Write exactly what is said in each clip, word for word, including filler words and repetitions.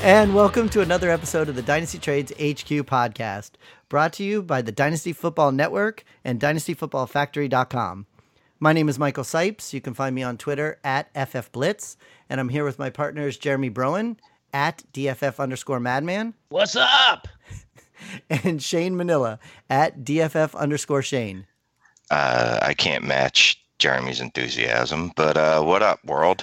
And welcome to another episode of the Dynasty Trades H Q podcast, brought to you by the Dynasty Football Network and dynasty football factory dot com. My name is Michael Sipes. You can find me on Twitter at F F Blitz, and I'm here with my partners Jeremy Broen at D F F underscore Madman. What's up? And Shane Manila at D F F underscore Shane. Uh, I can't match Jeremy's enthusiasm, but uh, what up, world?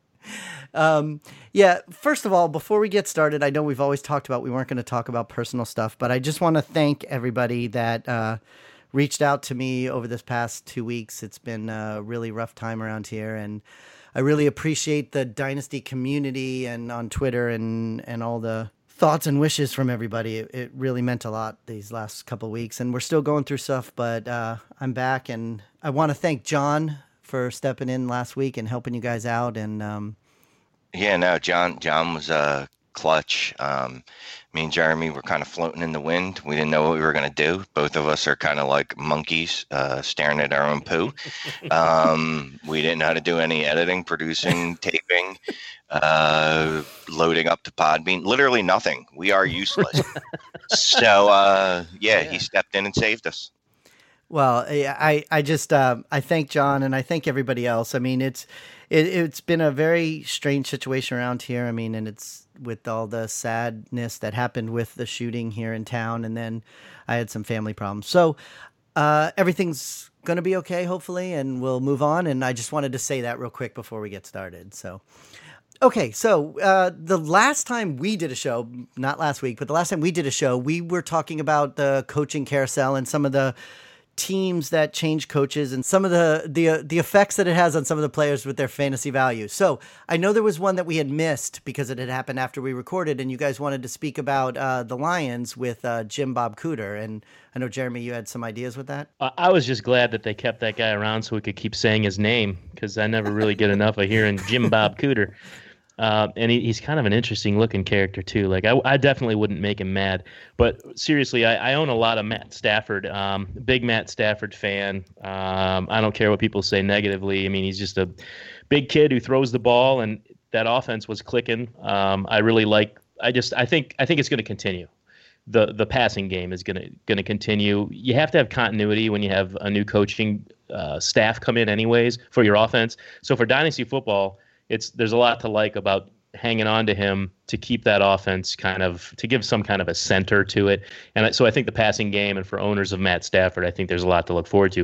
Um, yeah, first of all, before we get started, I know we've always talked about we weren't going to talk about personal stuff, but I just want to thank everybody that uh, reached out to me over this past two weeks. It's been a really rough time around here, and I really appreciate the Dynasty community and on Twitter and, and all the thoughts and wishes from everybody. It, it really meant a lot these last couple of weeks, and we're still going through stuff, but uh, I'm back, and I want to thank John for stepping in last week and helping you guys out, and um, Yeah, no, John John was uh, clutch. Um, me and Jeremy were kind of floating in the wind. We didn't know what we were going to do. Both of us are kind of like monkeys uh, staring at our own poo. Um, we didn't know how to do any editing, producing, taping, uh, loading up to Podbean. Literally nothing. We are useless. so, uh, yeah, yeah, he stepped in and saved us. Well, I, I just, uh, I thank John and I thank everybody else. I mean, it's, it, it's been a very strange situation around here. I mean, and it's with all the sadness that happened with the shooting here in town. And then I had some family problems. So, uh, everything's going to be okay, hopefully, and we'll move on. And I just wanted to say that real quick before we get started. So, okay. So, uh, the last time we did a show, not last week, but the last time we did a show, we were talking about the coaching carousel and some of the teams that change coaches and some of the the uh, the effects that it has on some of the players with their fantasy value. So I know there was one that we had missed because it had happened after we recorded, and you guys wanted to speak about uh, the Lions with uh, Jim Bob Cooter. And I know, Jeremy, you had some ideas with that. I was just glad that they kept that guy around so we could keep saying his name, because I never really get enough of hearing Jim Bob Cooter. Uh, and he, he's kind of an interesting looking character too. Like I, I definitely wouldn't make him mad, but seriously, I, I own a lot of Matt Stafford, um, big Matt Stafford fan. Um, I don't care what people say negatively. I mean, he's just a big kid who throws the ball, and that offense was clicking. Um, I really like, I just, I think, I think it's going to continue. The, the passing game is going to, going to continue. You have to have continuity when you have a new coaching uh, staff come in anyways for your offense. So for Dynasty football, It's there's a lot to like about hanging on to him to keep that offense kind of to give some kind of a center to it. And so I think the passing game, and for owners of Matt Stafford, I think there's a lot to look forward to.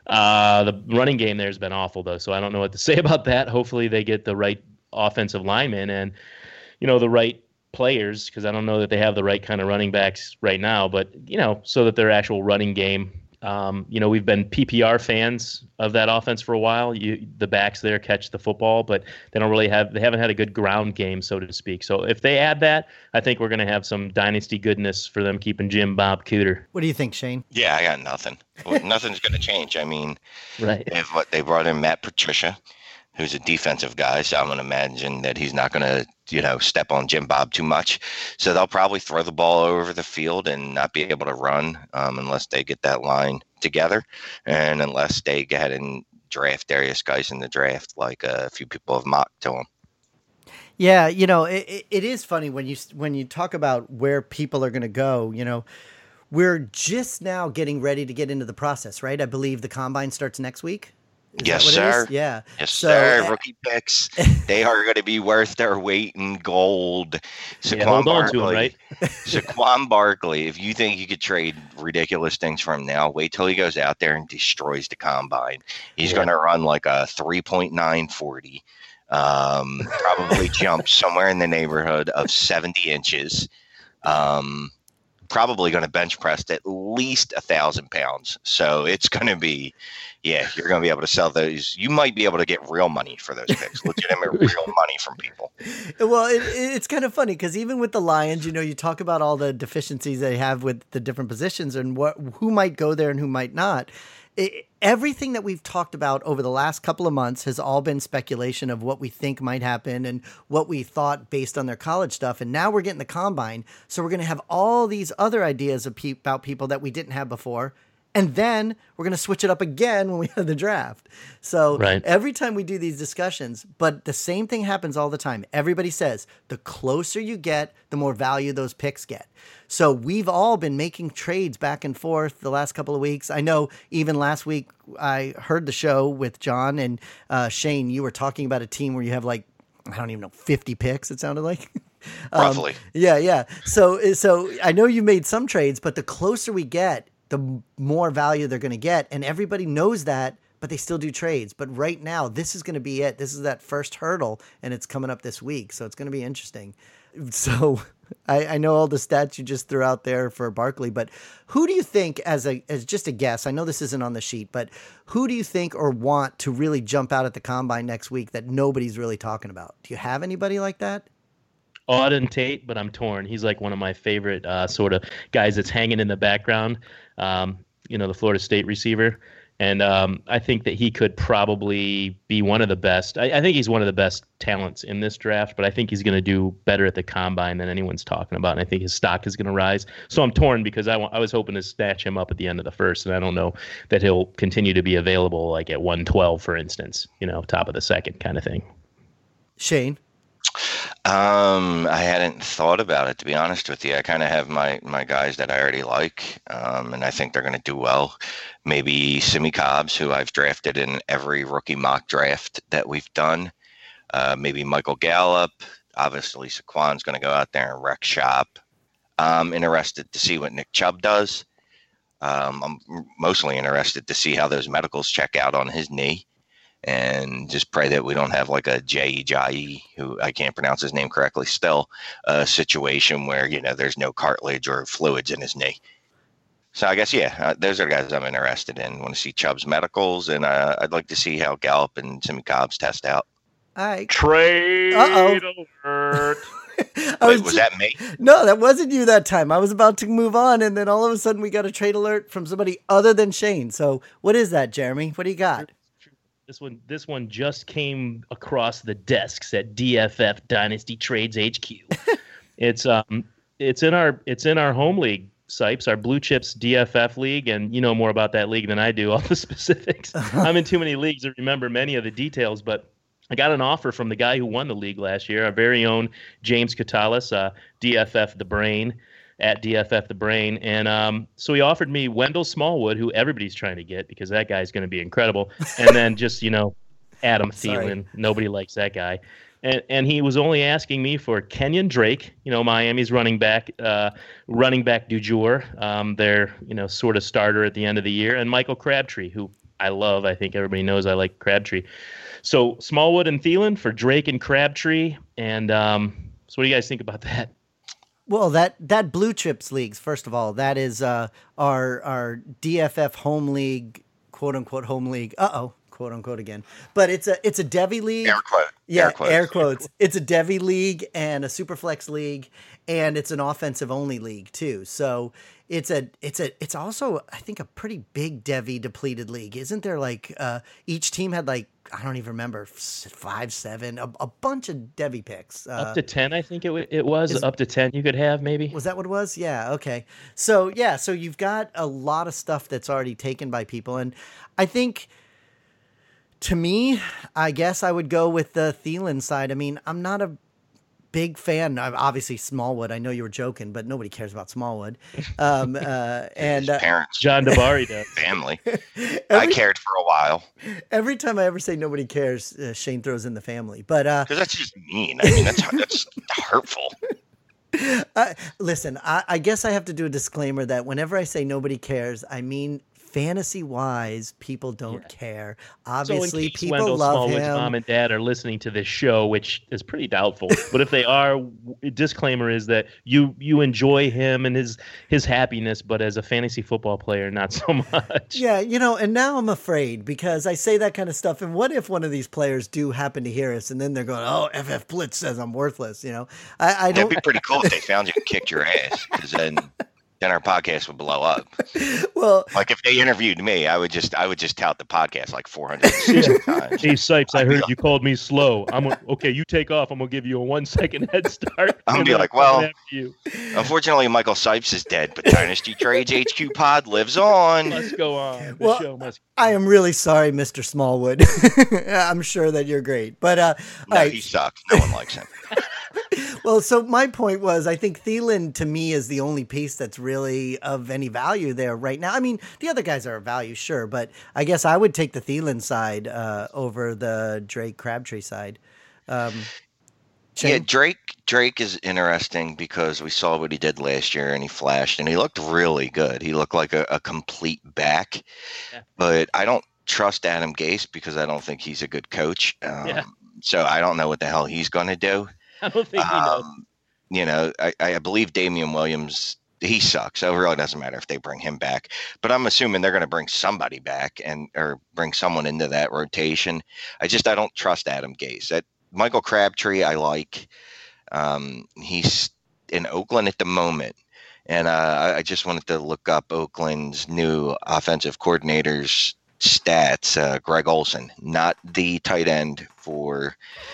Uh, the running game there has been awful, though, so I don't know what to say about that. Hopefully they get the right offensive linemen and, you know, the right players, because I don't know that they have the right kind of running backs right now, but, you know, so that their actual running game. Um, you know, we've been P P R fans of that offense for a while. You, the backs there catch the football, but they don't really have, they haven't had a good ground game, so to speak. So if they add that, I think we're going to have some dynasty goodness for them keeping Jim Bob Cooter. What do you think, Shane? Yeah, I got nothing. Well, nothing's going to change. I mean, right. If what they brought in Matt Patricia, who's a defensive guy, so I'm going to imagine that he's not going to, you know, step on Jim Bob too much. So they'll probably throw the ball over the field and not be able to run um, unless they get that line together, and unless they go ahead and draft Darius Geis in the draft, like a few people have mocked to him. Yeah, you know, it, it is funny when you when you talk about where people are going to go. You know, we're just now getting ready to get into the process, right? I believe the combine starts next week. Is yes, sir. Yeah. Yes, so, sir. Rookie picks, they are going to be worth their weight in gold. Saquon yeah, hold on Barkley, to him, right? Saquon Barkley, if you think you could trade ridiculous things from him now, wait till he goes out there and destroys the combine. He's yeah. going to run like a three point nine forty, um, probably jump somewhere in the neighborhood of seventy inches. Um, probably going to bench press at least a thousand pounds. So it's going to be, yeah, you're going to be able to sell those. You might be able to get real money for those picks, legitimate real money from people. Well, it, it's kind of funny because even with the Lions, you know, you talk about all the deficiencies they have with the different positions and what who might go there and who might not. It, everything that we've talked about over the last couple of months has all been speculation of what we think might happen and what we thought based on their college stuff. And now we're getting the combine. So we're going to have all these other ideas of pe- about people that we didn't have before. And then we're going to switch it up again when we have the draft. So right. every time we do these discussions, but the same thing happens all the time. Everybody says the closer you get, the more value those picks get. So we've all been making trades back and forth the last couple of weeks. I know even last week I heard the show with John and uh, Shane. You were talking about a team where you have like, I don't even know, fifty picks, it sounded like. um, Roughly. Yeah, yeah. So, so I know you made some trades, but the closer we get, the more value they're going to get. And everybody knows that, but they still do trades. But right now, this is going to be it. This is that first hurdle, and it's coming up this week. So it's going to be interesting. So I, I know all the stats you just threw out there for Barkley, but who do you think, as a as just a guess, I know this isn't on the sheet, but who do you think or want to really jump out at the combine next week that nobody's really talking about? Do you have anybody like that? Auden Tate, but I'm torn. He's like one of my favorite uh, sort of guys that's hanging in the background, um, you know, the Florida State receiver. And um, I think that he could probably be one of the best. I, I think he's one of the best talents in this draft, but I think he's going to do better at the combine than anyone's talking about. And I think his stock is going to rise. So I'm torn because I, w- I was hoping to snatch him up at the end of the first, and I don't know that he'll continue to be available like at one twelve, for instance, you know, top of the second kind of thing. Shane? Um, I hadn't thought about it, to be honest with you. I kind of have my, my guys that I already like, um, and I think they're going to do well. Maybe Simi Cobbs, who I've drafted in every rookie mock draft that we've done. Uh, maybe Michael Gallup. Obviously, Saquon's going to go out there and wreck shop. I'm interested to see what Nick Chubb does. Um, I'm mostly interested to see how those medicals check out on his knee. And just pray that we don't have like a Jay Ajayi, who I can't pronounce his name correctly still, a situation where, you know, there's no cartilage or fluids in his knee. So I guess, yeah, uh, those are the guys I'm interested in. Want to see Chubb's medicals, and uh, I'd like to see how Gallup and Simi Cobbs test out. All right. Trade Uh-oh. alert. I I was, was was ju- that me? No, that wasn't you that time. I was about to move on, and then all of a sudden we got a trade alert from somebody other than Shane. So what is that, Jeremy? What do you got? This one, this one just came across the desks at D F F Dynasty Trades H Q. it's um, it's in our it's in our home league, Sipes, our Blue Chips D F F league, and you know more about that league than I do. All the specifics. I'm in too many leagues to remember many of the details, but I got an offer from the guy who won the league last year, our very own James Catalis, uh, D F F the Brain. At D F F the Brain. And um, so he offered me Wendell Smallwood, who everybody's trying to get because that guy's going to be incredible. And then just, you know, Adam Thielen. Nobody likes that guy. And and he was only asking me for Kenyon Drake, you know, Miami's running back, uh, running back du jour, um, their, you know, sort of starter at the end of the year, and Michael Crabtree, who I love. I think everybody knows I like Crabtree. So Smallwood and Thielen for Drake and Crabtree. And um, so what do you guys think about that? Well, that, that Blue Chips leagues, first of all, that is uh, our our D F F home league, quote unquote home league. Uh oh, quote unquote again. But it's a it's a Devy league. Air quote. Yeah, air quotes. air quotes. It's a Devy league and a Superflex league, and it's an offensive only league too. So it's a it's a it's also I think a pretty big Devy depleted league. Isn't there like uh, each team had like I don't even remember five, seven, a, a bunch of Devy picks. Uh, Up to ten, I think it w- it was. is, up to ten you could have, maybe. Was that what it was? Yeah, okay. So, yeah, so you've got a lot of stuff that's already taken by people. And I think, to me, I guess I would go with the Thielen side. I mean, I'm not a big fan. Obviously, Smallwood. I know you were joking, but nobody cares about Smallwood. Um, uh, and His uh, parents, John Dabari does. family. every, I cared for a while. Every time I ever say nobody cares, uh, Shane throws in the family. But uh, Because that's just mean. I mean, that's that's hurtful. Uh, listen, I, I guess I have to do a disclaimer that whenever I say nobody cares, I mean fantasy-wise, people don't Yeah. care. So Obviously, in case people Wendell love Smallwood's him. mom and dad are listening to this show, which is pretty doubtful, but if they are, w- disclaimer is that you you enjoy him and his his happiness, but as a fantasy football player, not so much. Yeah, you know, and now I'm afraid because I say that kind of stuff. And what if one of these players do happen to hear us and then they're going, oh, F F Blitz says I'm worthless, you know? I, I don't. That'd be pretty cool if they found you and kicked your ass. Because then then our podcast would blow up. Well, like if they interviewed me, I would just I would just tout the podcast like four hundred sixty times. Hey Sipes, I heard you called me slow. I'm a, okay. You take off. I'm gonna give you a one second head start. I'm gonna be like, well, unfortunately, Michael Sipes is dead, but Dynasty Trades H Q Pod lives on. Let's go on. The well, show must. I am really sorry, Mister Smallwood. I'm sure that you're great, but uh, no, right. he sucks. No one likes him. Well, so my point was, I think Thielen to me is the only piece that's really of any value there right now. I mean, the other guys are of value, sure, but I guess I would take the Thielen side uh, over the Drake Crabtree side. Um, yeah, Drake Drake is interesting because we saw what he did last year and he flashed and he looked really good. He looked like a, a complete back, yeah. But I don't trust Adam Gase because I don't think he's a good coach. Um, yeah. So I don't know what the hell he's going to do. I don't think he knows. Um, you know, I, I believe Damian Williams, he sucks. So it really doesn't matter if they bring him back. But I'm assuming they're going to bring somebody back and or bring someone into that rotation. I just I don't trust Adam Gase. That Michael Crabtree, I like. Um, he's in Oakland at the moment. And uh, I just wanted to look up Oakland's new offensive coordinator's stats. Uh, Greg Olson, not the tight end for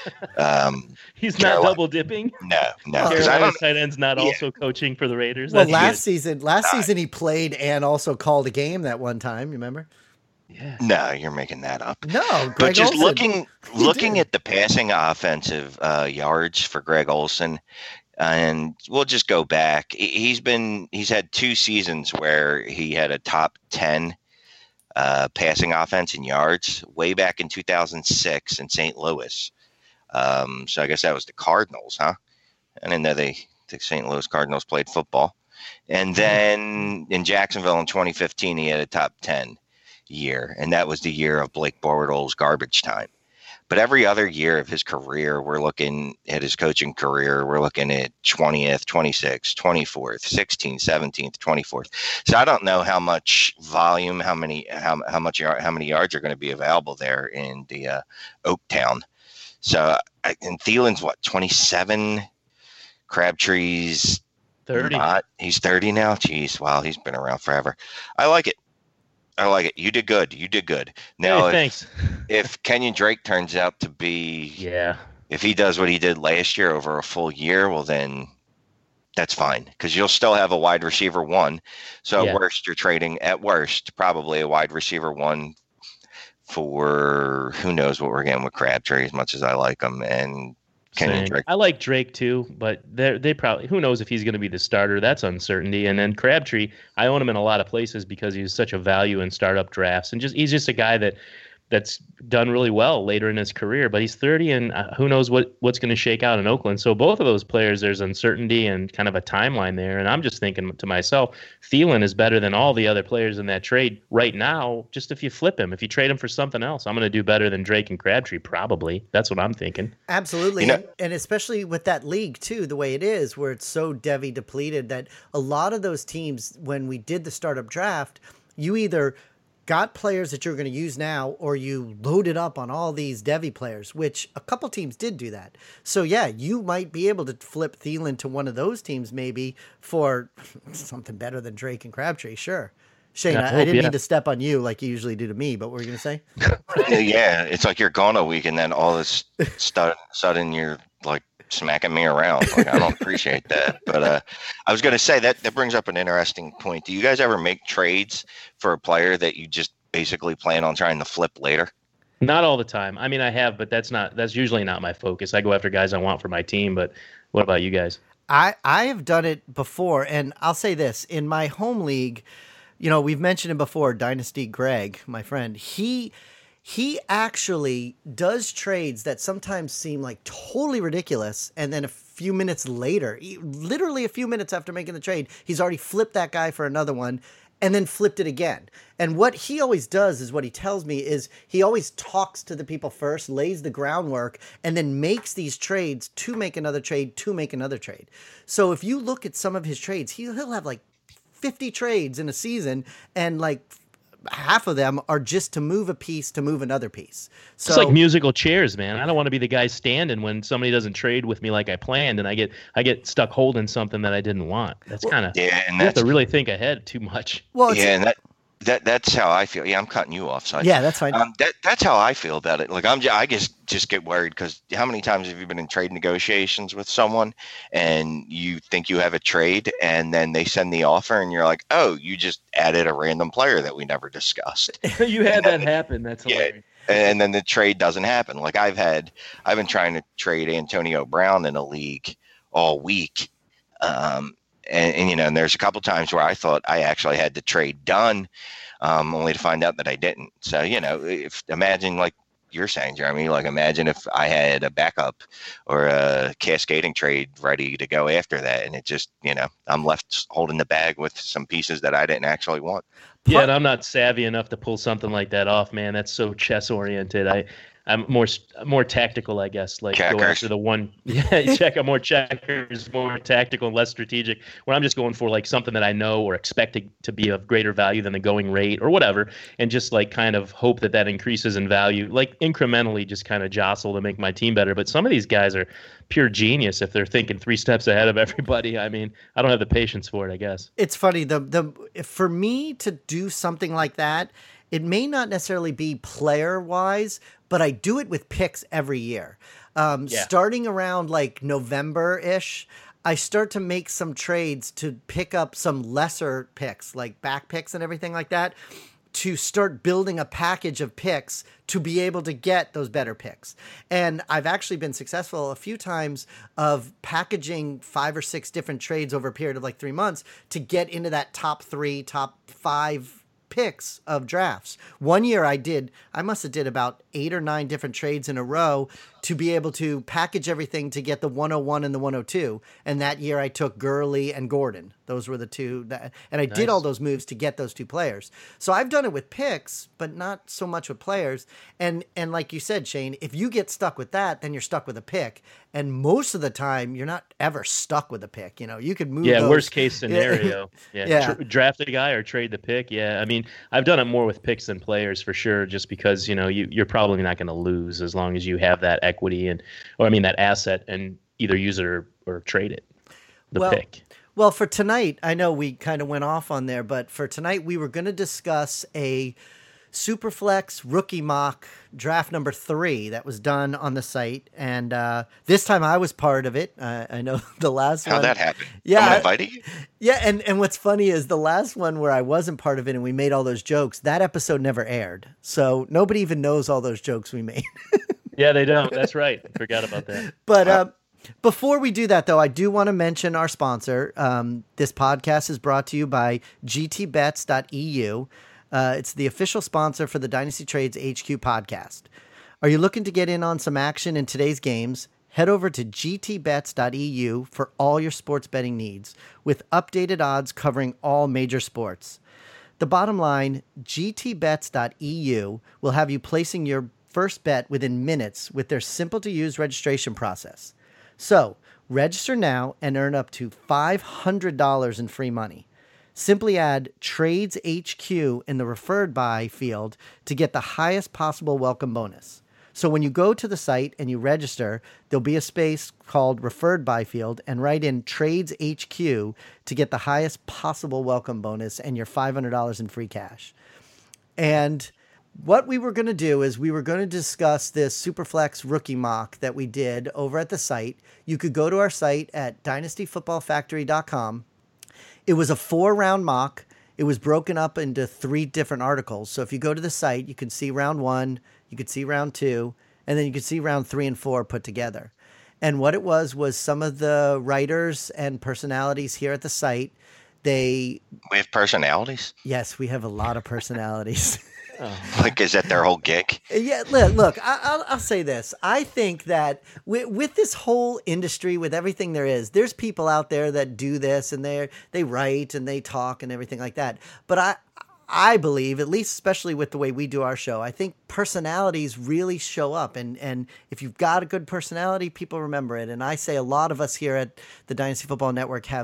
um he's Carolina. Not double dipping. No, no. Carolina's I don't, tight end's not yeah. also coaching for the Raiders. Well, That's last good. season, last nah. season he played and also called a game that one time. You remember? Yeah. No, you're making that up. No, Greg but just Olson. looking looking at the passing offensive uh, yards for Greg Olson, and we'll just go back. He's been he's had two seasons where he had a top ten. Uh, passing offense in yards way back in two thousand six in Saint Louis. Um, so I guess that was the Cardinals, huh? I didn't know they, the Saint Louis Cardinals played football. And then in Jacksonville in twenty fifteen, he had a top ten year. And that was the year of Blake Bortles' garbage time. But every other year of his career, we're looking at his coaching career, we're looking at twentieth, twenty-sixth, twenty-fourth, sixteenth, seventeenth, twenty-fourth. So I don't know how much volume, how many, how how much, how many yards are going to be available there in the uh, Oaktown. So I, and Thielen's what, twenty-seven? Crabtree's thirty. Not, he's thirty now. Jeez, wow, he's been around forever. I like it. I like it. You did good. You did good. Now, hey, if, thanks. if Kenyon Drake turns out to be, yeah, if he does what he did last year over a full year, well, then that's fine because you'll still have a wide receiver one. So yeah. at worst, you're trading at worst probably a wide receiver one for who knows what we're getting with Crabtree as much as I like him and Kenyon Drake. I like Drake too, but they they probably who knows if he's going to be the starter. That's uncertainty. And then Crabtree, I own him in a lot of places because he's such a value in startup drafts, and just he's just a guy that that's done really well later in his career. But he's thirty, and uh, who knows what what's going to shake out in Oakland. So both of those players, there's uncertainty and kind of a timeline there. And I'm just thinking to myself, Thielen is better than all the other players in that trade right now. Just if you flip him, if you trade him for something else, I'm going to do better than Drake and Crabtree probably. That's what I'm thinking. Absolutely, you know, and especially with that league too, the way it is, where it's so Devy depleted that a lot of those teams, when we did the startup draft, you either got players that you're going to use now, or you loaded up on all these Devy players, which a couple teams did do that. So yeah, you might be able to flip Thielen to one of those teams maybe for something better than Drake and Crabtree. Sure. Shane, yeah, I, I, hope, I didn't yeah. mean to step on you like you usually do to me, but what were you going to say? Yeah, it's like you're gone a week and then all this stud, sudden you're like smacking me around. Like, I don't appreciate that. But uh, I was going to say that that brings up an interesting point. Do you guys ever make trades for a player that you just basically plan on trying to flip later? Not all the time. I mean, I have, but that's not that's usually not my focus. I go after guys I want for my team. But what about you guys? I, I have done it before, and I'll say this. In my home league, you know, we've mentioned him before, Dynasty Greg, my friend. He he actually does trades that sometimes seem like totally ridiculous, and then a few minutes later, literally a few minutes after making the trade, he's already flipped that guy for another one, and then flipped it again. And what he always does is what he tells me is he always talks to the people first, lays the groundwork, and then makes these trades to make another trade, to make another trade. So if you look at some of his trades, he, he'll have like fifty trades in a season, and like half of them are just to move a piece to move another piece. So it's like musical chairs, man. I don't want to be the guy standing when somebody doesn't trade with me like I planned, and I get I get stuck holding something that I didn't want. That's kind of yeah, and you that's have to really think ahead too much. well, it's, yeah, and that that that's how I feel. Yeah, I'm cutting you off. So I- yeah, that's fine. Um, that that's how I feel about it. Like I'm, j- I just just get worried because how many times have you been in trade negotiations with someone and you think you have a trade and then they send the offer and you're like, oh, you just added a random player that we never discussed, You had that happen. That's Yeah. hilarious. and then the trade doesn't happen. Like I've had, I've been trying to trade Antonio Brown in a league all week, um, and, and you know, and there's a couple times where I thought I actually had the trade done. Um, only to find out that I didn't. So, you know, if imagine like you're saying, Jeremy, like imagine if I had a backup or a cascading trade ready to go after that. And it just, you know, I'm left holding the bag with some pieces that I didn't actually want. Yeah, and I'm not savvy enough to pull something like that off, man. That's so chess oriented. I, I'm more more tactical, I guess. Like go Checkers. after the one. Yeah, check. I'm more checkers, more tactical, and less strategic. Where I'm just going for like something that I know or expected to be of greater value than the going rate or whatever, and just like kind of hope that that increases in value, like incrementally, just kind of jostle to make my team better. But some of these guys are pure genius if they're thinking three steps ahead of everybody. I mean, I don't have the patience for it, I guess. It's funny. The the for me to do something like that, it may not necessarily be player wise, but I do it with picks every year. Um, Yeah. Starting around like November ish, I start to make some trades to pick up some lesser picks, like back picks and everything like that, to start building a package of picks to be able to get those better picks. And I've actually been successful a few times of packaging five or six different trades over a period of like three months to get into that top three, top five picks of drafts. One year I did, I must have did about eight or nine different trades in a row to be able to package everything to get the one oh one and the one oh two. And that year I took Gurley and Gordon. Those were the two that, and I Nice. did all those moves to get those two players. So I've done it with picks, but not so much with players. And, and like you said, Shane, if you get stuck with that, then you're stuck with a pick. And most of the time you're not ever stuck with a pick. You know, you could move Yeah, those. worst case scenario. Yeah, Yeah. Tr- draft a guy or trade the pick. Yeah, I mean, I've done it more with picks than players for sure, just because you know you you're probably not going to lose as long as you have that equity and, or I mean that asset, and either use it or, or trade it. The Well, pick. Well, for tonight, I know we kind of went off on there, but for tonight, we were going to discuss a Superflex rookie mock draft number three that was done on the site. And uh, this time I was part of it. Uh, I know the last How'd one. that happen? Yeah, Someone I- invited you? Yeah, and, and what's funny is the last one where I wasn't part of it and we made all those jokes, that episode never aired. So nobody even knows all those jokes we made. Yeah, they don't. That's right. I forgot about that. But uh, before we do that, though, I do want to mention our sponsor. Um, this podcast is brought to you by G T bets dot E U. Uh, it's the official sponsor for the Dynasty Trades H Q podcast. Are you looking to get in on some action in today's games? Head over to G T bets dot E U for all your sports betting needs, with updated odds covering all major sports. The bottom line, G T bets dot E U will have you placing your first bet within minutes with their simple-to-use registration process. So, register now and earn up to five hundred dollars in free money. Simply add Trades H Q in the referred by field to get the highest possible welcome bonus. So when you go to the site and you register, there'll be a space called referred by field and write in Trades H Q to get the highest possible welcome bonus and your five hundred dollars in free cash. And what we were going to do is we were going to discuss this Superflex rookie mock that we did over at the site. You could go to our site at dynasty football factory dot com. It was a four-round mock. It was broken up into three different articles. So if you go to the site, you can see round one, you could see round two, and then you could see round three and four put together. And what it was was some of the writers and personalities here at the site, they, We have personalities? yes, we have a lot of personalities. Like, is that their whole gig? Yeah, look, look I, I'll, I'll say this. I think that with, with this whole industry, with everything there is, there's people out there that do this and they they write and they talk and everything like that. But I I believe, at least especially with the way we do our show, I think personalities really show up. And, and if you've got a good personality, people remember it. And I say a lot of us here at the Dynasty Football Network have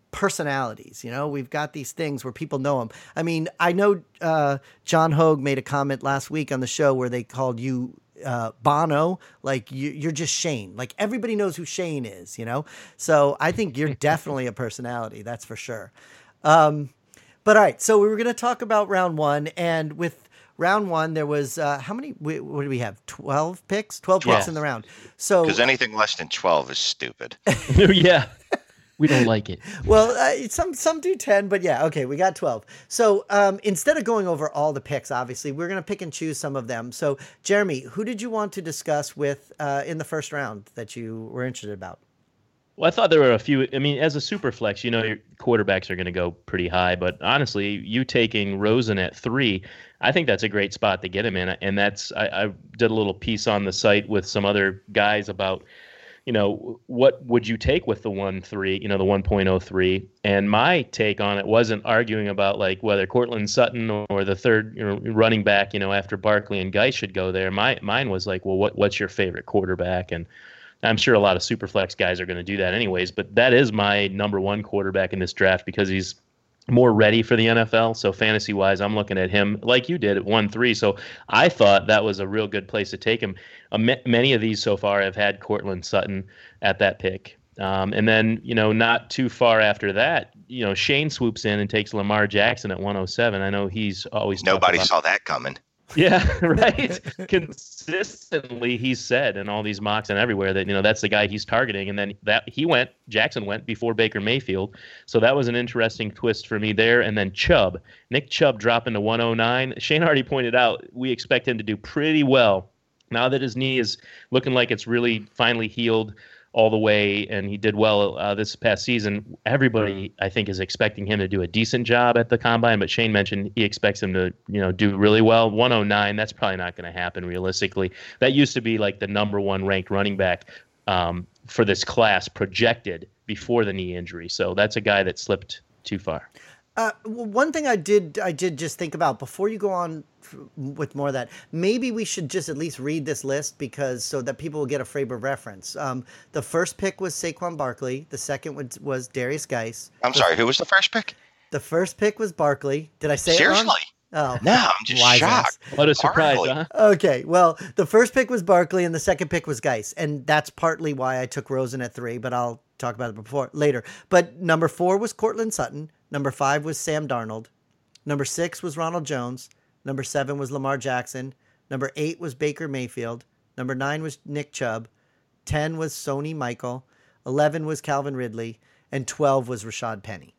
personalities. You know, we've got these things where people know them. I mean, I know uh, John Hogue made a comment last week on the show where they called you uh, Bono, like you, you're just Shane. Like everybody knows who Shane is, you know? So I think you're definitely a personality. That's for sure. Um, but all right. So we were going to talk about round one, and with round one, there was, uh, how many, what do we have? twelve picks, twelve twelve. picks in the round. So, because anything less than twelve is stupid. Yeah. We don't like it. Well, uh, some some do ten, but yeah, okay, we got twelve. So um, instead of going over all the picks, obviously, we're going to pick and choose some of them. So, Jeremy, who did you want to discuss with uh, in the first round that you were interested about? Well, I thought there were a few. I mean, as a super flex, you know, your quarterbacks are going to go pretty high. But honestly, you taking Rosen at three, I think that's a great spot to get him in. And that's I, I did a little piece on the site with some other guys about, you know, what would you take with the one three, you know, the one point oh three? And my take on it wasn't arguing about like whether Cortland Sutton or the third, you know, running back, you know, after Barkley and Geis should go there. My mine was like, well, what what's your favorite quarterback? And I'm sure a lot of Superflex guys are going to do that anyways, but that is my number one quarterback in this draft because he's more ready for the N F L. So fantasy wise, I'm looking at him like you did at one three. So I thought that was a real good place to take him. Uh, m- many of these so far have had Cortland Sutton at that pick. Um, and then, you know, not too far after that, you know, Shane swoops in and takes Lamar Jackson at one oh seven. I know he's always Nobody about, saw that coming. Yeah, right. Consistently, he's said in all these mocks and everywhere that, you know, that's the guy he's targeting. And then that he went, Jackson went before Baker Mayfield. So that was an interesting twist for me there. And then Chubb, Nick Chubb dropping to one oh nine. Shane already pointed out we expect him to do pretty well now that his knee is looking like it's really finally healed all the way, and he did well uh, this past season. Everybody, I think, is expecting him to do a decent job at the combine, but Shane mentioned he expects him to, you know, do really well. one oh nine, that's probably not going to happen realistically. That used to be like the number one ranked running back um, for this class projected before the knee injury. So that's a guy that slipped too far. Uh, one thing I did, I did just think about before you go on f- with more of that, maybe we should just at least read this list because so that people will get a frame of reference. Um, the first pick was Saquon Barkley. The second was, was Darius Geis. I'm sorry, who was the first pick? The first pick was Barkley. Did I say Seriously? it wrong? Oh, no, I'm just wise shocked. ass. What a surprise, Barkley. huh? Okay, well, the first pick was Barkley and the second pick was Geis, and that's partly why I took Rosen at three, but I'll talk about it before later. But number four was Cortland Sutton. Number five was Sam Darnold. Number six was Ronald Jones. Number seven was Lamar Jackson. Number eight was Baker Mayfield. Number nine was Nick Chubb. Ten was Sony Michael. Eleven was Calvin Ridley. And twelve was Rashad Penny.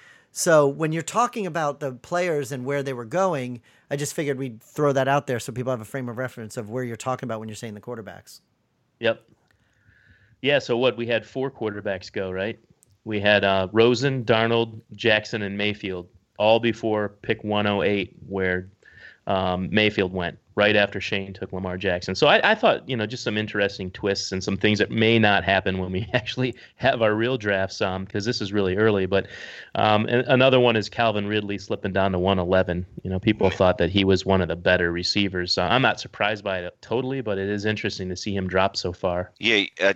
So when you're talking about the players and where they were going, I just figured we'd throw that out there so people have a frame of reference of where you're talking about when you're saying the quarterbacks. Yep. Yeah, so what, we had four quarterbacks go, right? We had uh, Rosen, Darnold, Jackson, and Mayfield, all before pick one oh eight, where um, Mayfield went, right after Shane took Lamar Jackson. So I, I thought, you know, just some interesting twists and some things that may not happen when we actually have our real drafts, um, because this is really early. But um, and another one is Calvin Ridley slipping down to one eleven. You know, people thought that he was one of the better receivers. Uh, I'm not surprised by it totally, but it is interesting to see him drop so far. Yeah, uh,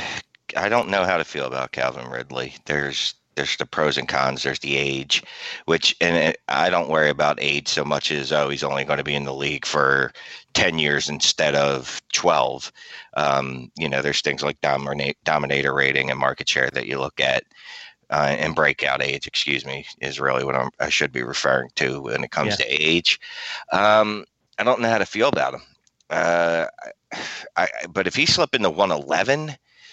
I don't know how to feel about Calvin Ridley. There's there's the pros and cons. There's the age, which and it, I don't worry about age so much as oh he's only going to be in the league for ten years instead of twelve. Um, you know, there's things like dominate, dominator rating and market share that you look at, uh, and breakout age. Excuse me, is really what I'm, I should be referring to when it comes yeah. to age. Um, I don't know how to feel about him. Uh, I, but if he slipped into one eleven.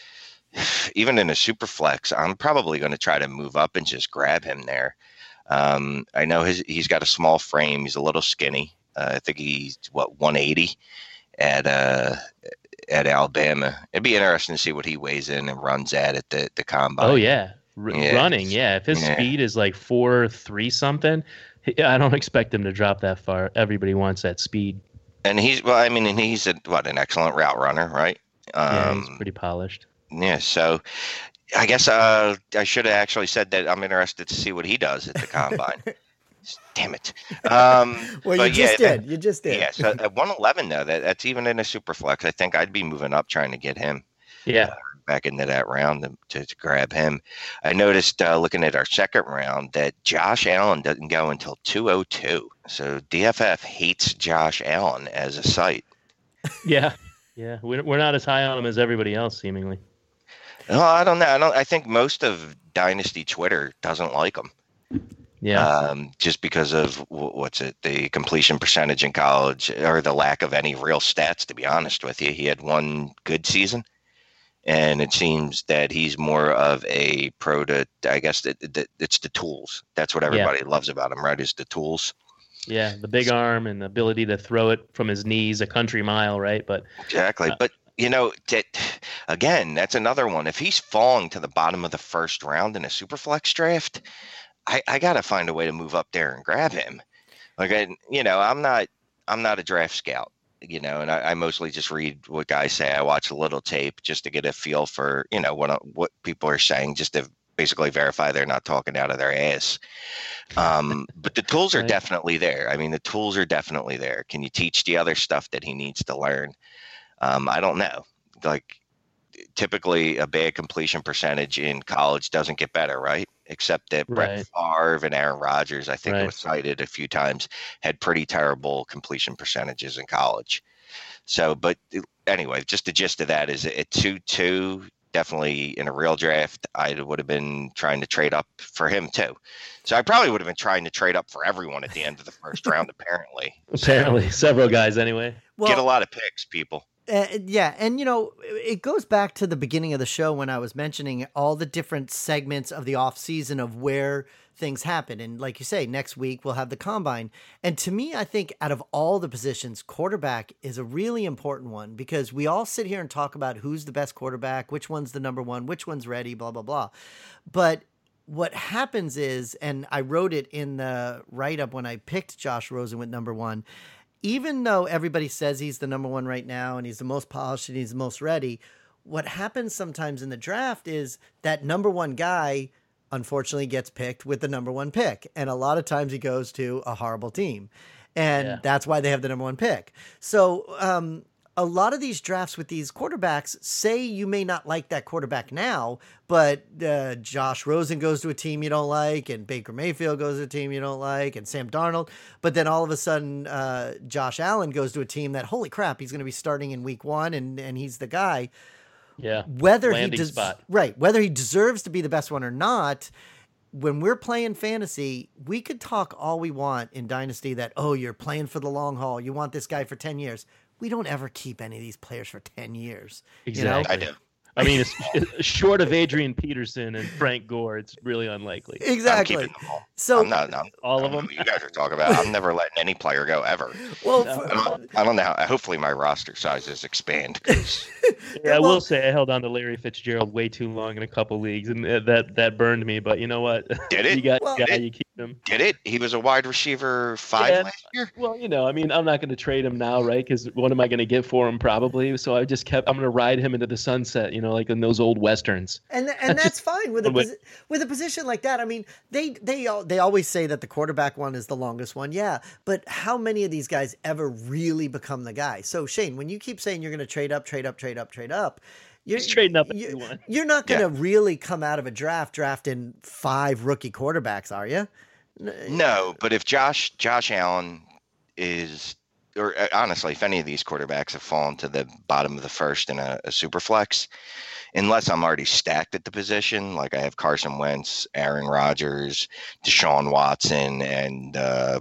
Even in a super flex, I'm probably going to try to move up and just grab him there. Um, I know his, he's got a small frame. He's a little skinny. Uh, I think he's, what, one eighty at uh, at Alabama. It'd be interesting to see what he weighs in and runs at at the, the combine. Oh, yeah. R- yeah. Running, yeah. If his yeah. speed is like four three something, I don't expect him to drop that far. Everybody wants that speed. And he's, well, I mean, and he's, a, what, an excellent route runner, right? Um, yeah, he's pretty polished. Yeah, so I guess uh, I should have actually said that I'm interested to see what he does at the combine. Damn it. Um, well, you just yeah, did. You just did. Yeah, so at one eleven, though, that, that's even in a super flex. I think I'd be moving up trying to get him. Yeah. back into that round to, to grab him. I noticed uh, looking at our second round that Josh Allen doesn't go until two oh two. So D F F hates Josh Allen as a site. Yeah, yeah, we're we're not as high on him as everybody else, seemingly. No, I don't know. I don't. I think most of Dynasty Twitter doesn't like him. Yeah, Um, just because of what's it, the completion percentage in college, or the lack of any real stats. To be honest with you, he had one good season, and it seems that he's more of a pro to. I guess that, that it's the tools. That's what everybody yeah. loves about him, right? Is the tools. Yeah, the big arm and the ability to throw it from his knees a country mile, right? But exactly, uh, but. You know, that, again, that's another one. If he's falling to the bottom of the first round in a Superflex draft, I, I got to find a way to move up there and grab him. Like, I, you know, I'm not, I'm not a draft scout, you know, and I, I mostly just read what guys say. I watch a little tape just to get a feel for, you know, what what people are saying, just to basically verify they're not talking out of their ass. Um, but the tools are right. definitely there. I mean, the tools are definitely there. Can you teach the other stuff that he needs to learn? Um, I don't know. Like, typically a bad completion percentage in college doesn't get better, right? Except that right. Brett Favre and Aaron Rodgers, I think right. it was cited a few times, had pretty terrible completion percentages in college. So, but anyway, just the gist of that is at two two, definitely in a real draft, I would have been trying to trade up for him too. So I probably would have been trying to trade up for everyone at the end of the first round, apparently. Apparently, so, several guys anyway. Well, get a lot of picks, people. Uh, yeah, and you know, it goes back to the beginning of the show when I was mentioning all the different segments of the off season of where things happen. And like you say, next week we'll have the combine. And to me, I think out of all the positions, quarterback is a really important one, because we all sit here and talk about who's the best quarterback, which one's the number one, which one's ready, blah, blah, blah. But what happens is, and I wrote it in the write-up when I picked Josh Rosen with number one, even though everybody says he's the number one right now and he's the most polished and he's the most ready, what happens sometimes in the draft is that number one guy unfortunately gets picked with the number one pick. And a lot of times he goes to a horrible team. And yeah. that's why they have the number one pick. So um, a lot of these drafts with these quarterbacks, say you may not like that quarterback now, but uh, Josh Rosen goes to a team you don't like, and Baker Mayfield goes to a team you don't like, and Sam Darnold. But then all of a sudden, uh, Josh Allen goes to a team that, holy crap, he's going to be starting in week one, and, and he's the guy. Yeah. Whether Landing he des- spot. Right. Whether he deserves to be the best one or not, when we're playing fantasy, we could talk all we want in Dynasty that, oh, you're playing for the long haul. You want this guy for ten years. We don't ever keep any of these players for ten years. Exactly. You know? I do. I mean, it's, it's short of Adrian Peterson and Frank Gore, it's really unlikely. Exactly. I'm keeping them all. So I'm not, I'm, all I of them. You guys are talking about. I'm never letting any player go ever. Well, No. for, I don't, I don't know. How, hopefully, my roster sizes expand. Cause Yeah, I well- will say I held on to Larry Fitzgerald way too long in a couple leagues, and uh, that that burned me. But you know what? Did it? You got Well- a guy, Did- you keep him. did it? He was a wide receiver five Yeah. last year. Well, you know, I mean, I'm not going to trade him now, right? Because what am I going to get for him? Probably. So I just kept. I'm going to ride him into the sunset, you know, like in those old westerns. And and that's fine with a But- posi- with a position like that. I mean, they they all, they always say that the quarterback one is the longest one. Yeah, but how many of these guys ever really become the guy? So Shane, when you keep saying you're going to trade up, trade up, trade up, trade up, you're He's trading up you- everyone. You're not going to Yeah. really come out of a draft drafting five rookie quarterbacks, are you? No, but if Josh Josh Allen is, or uh, honestly, if any of these quarterbacks have fallen to the bottom of the first in a, a super flex, unless I'm already stacked at the position, like I have Carson Wentz, Aaron Rodgers, Deshaun Watson, and uh,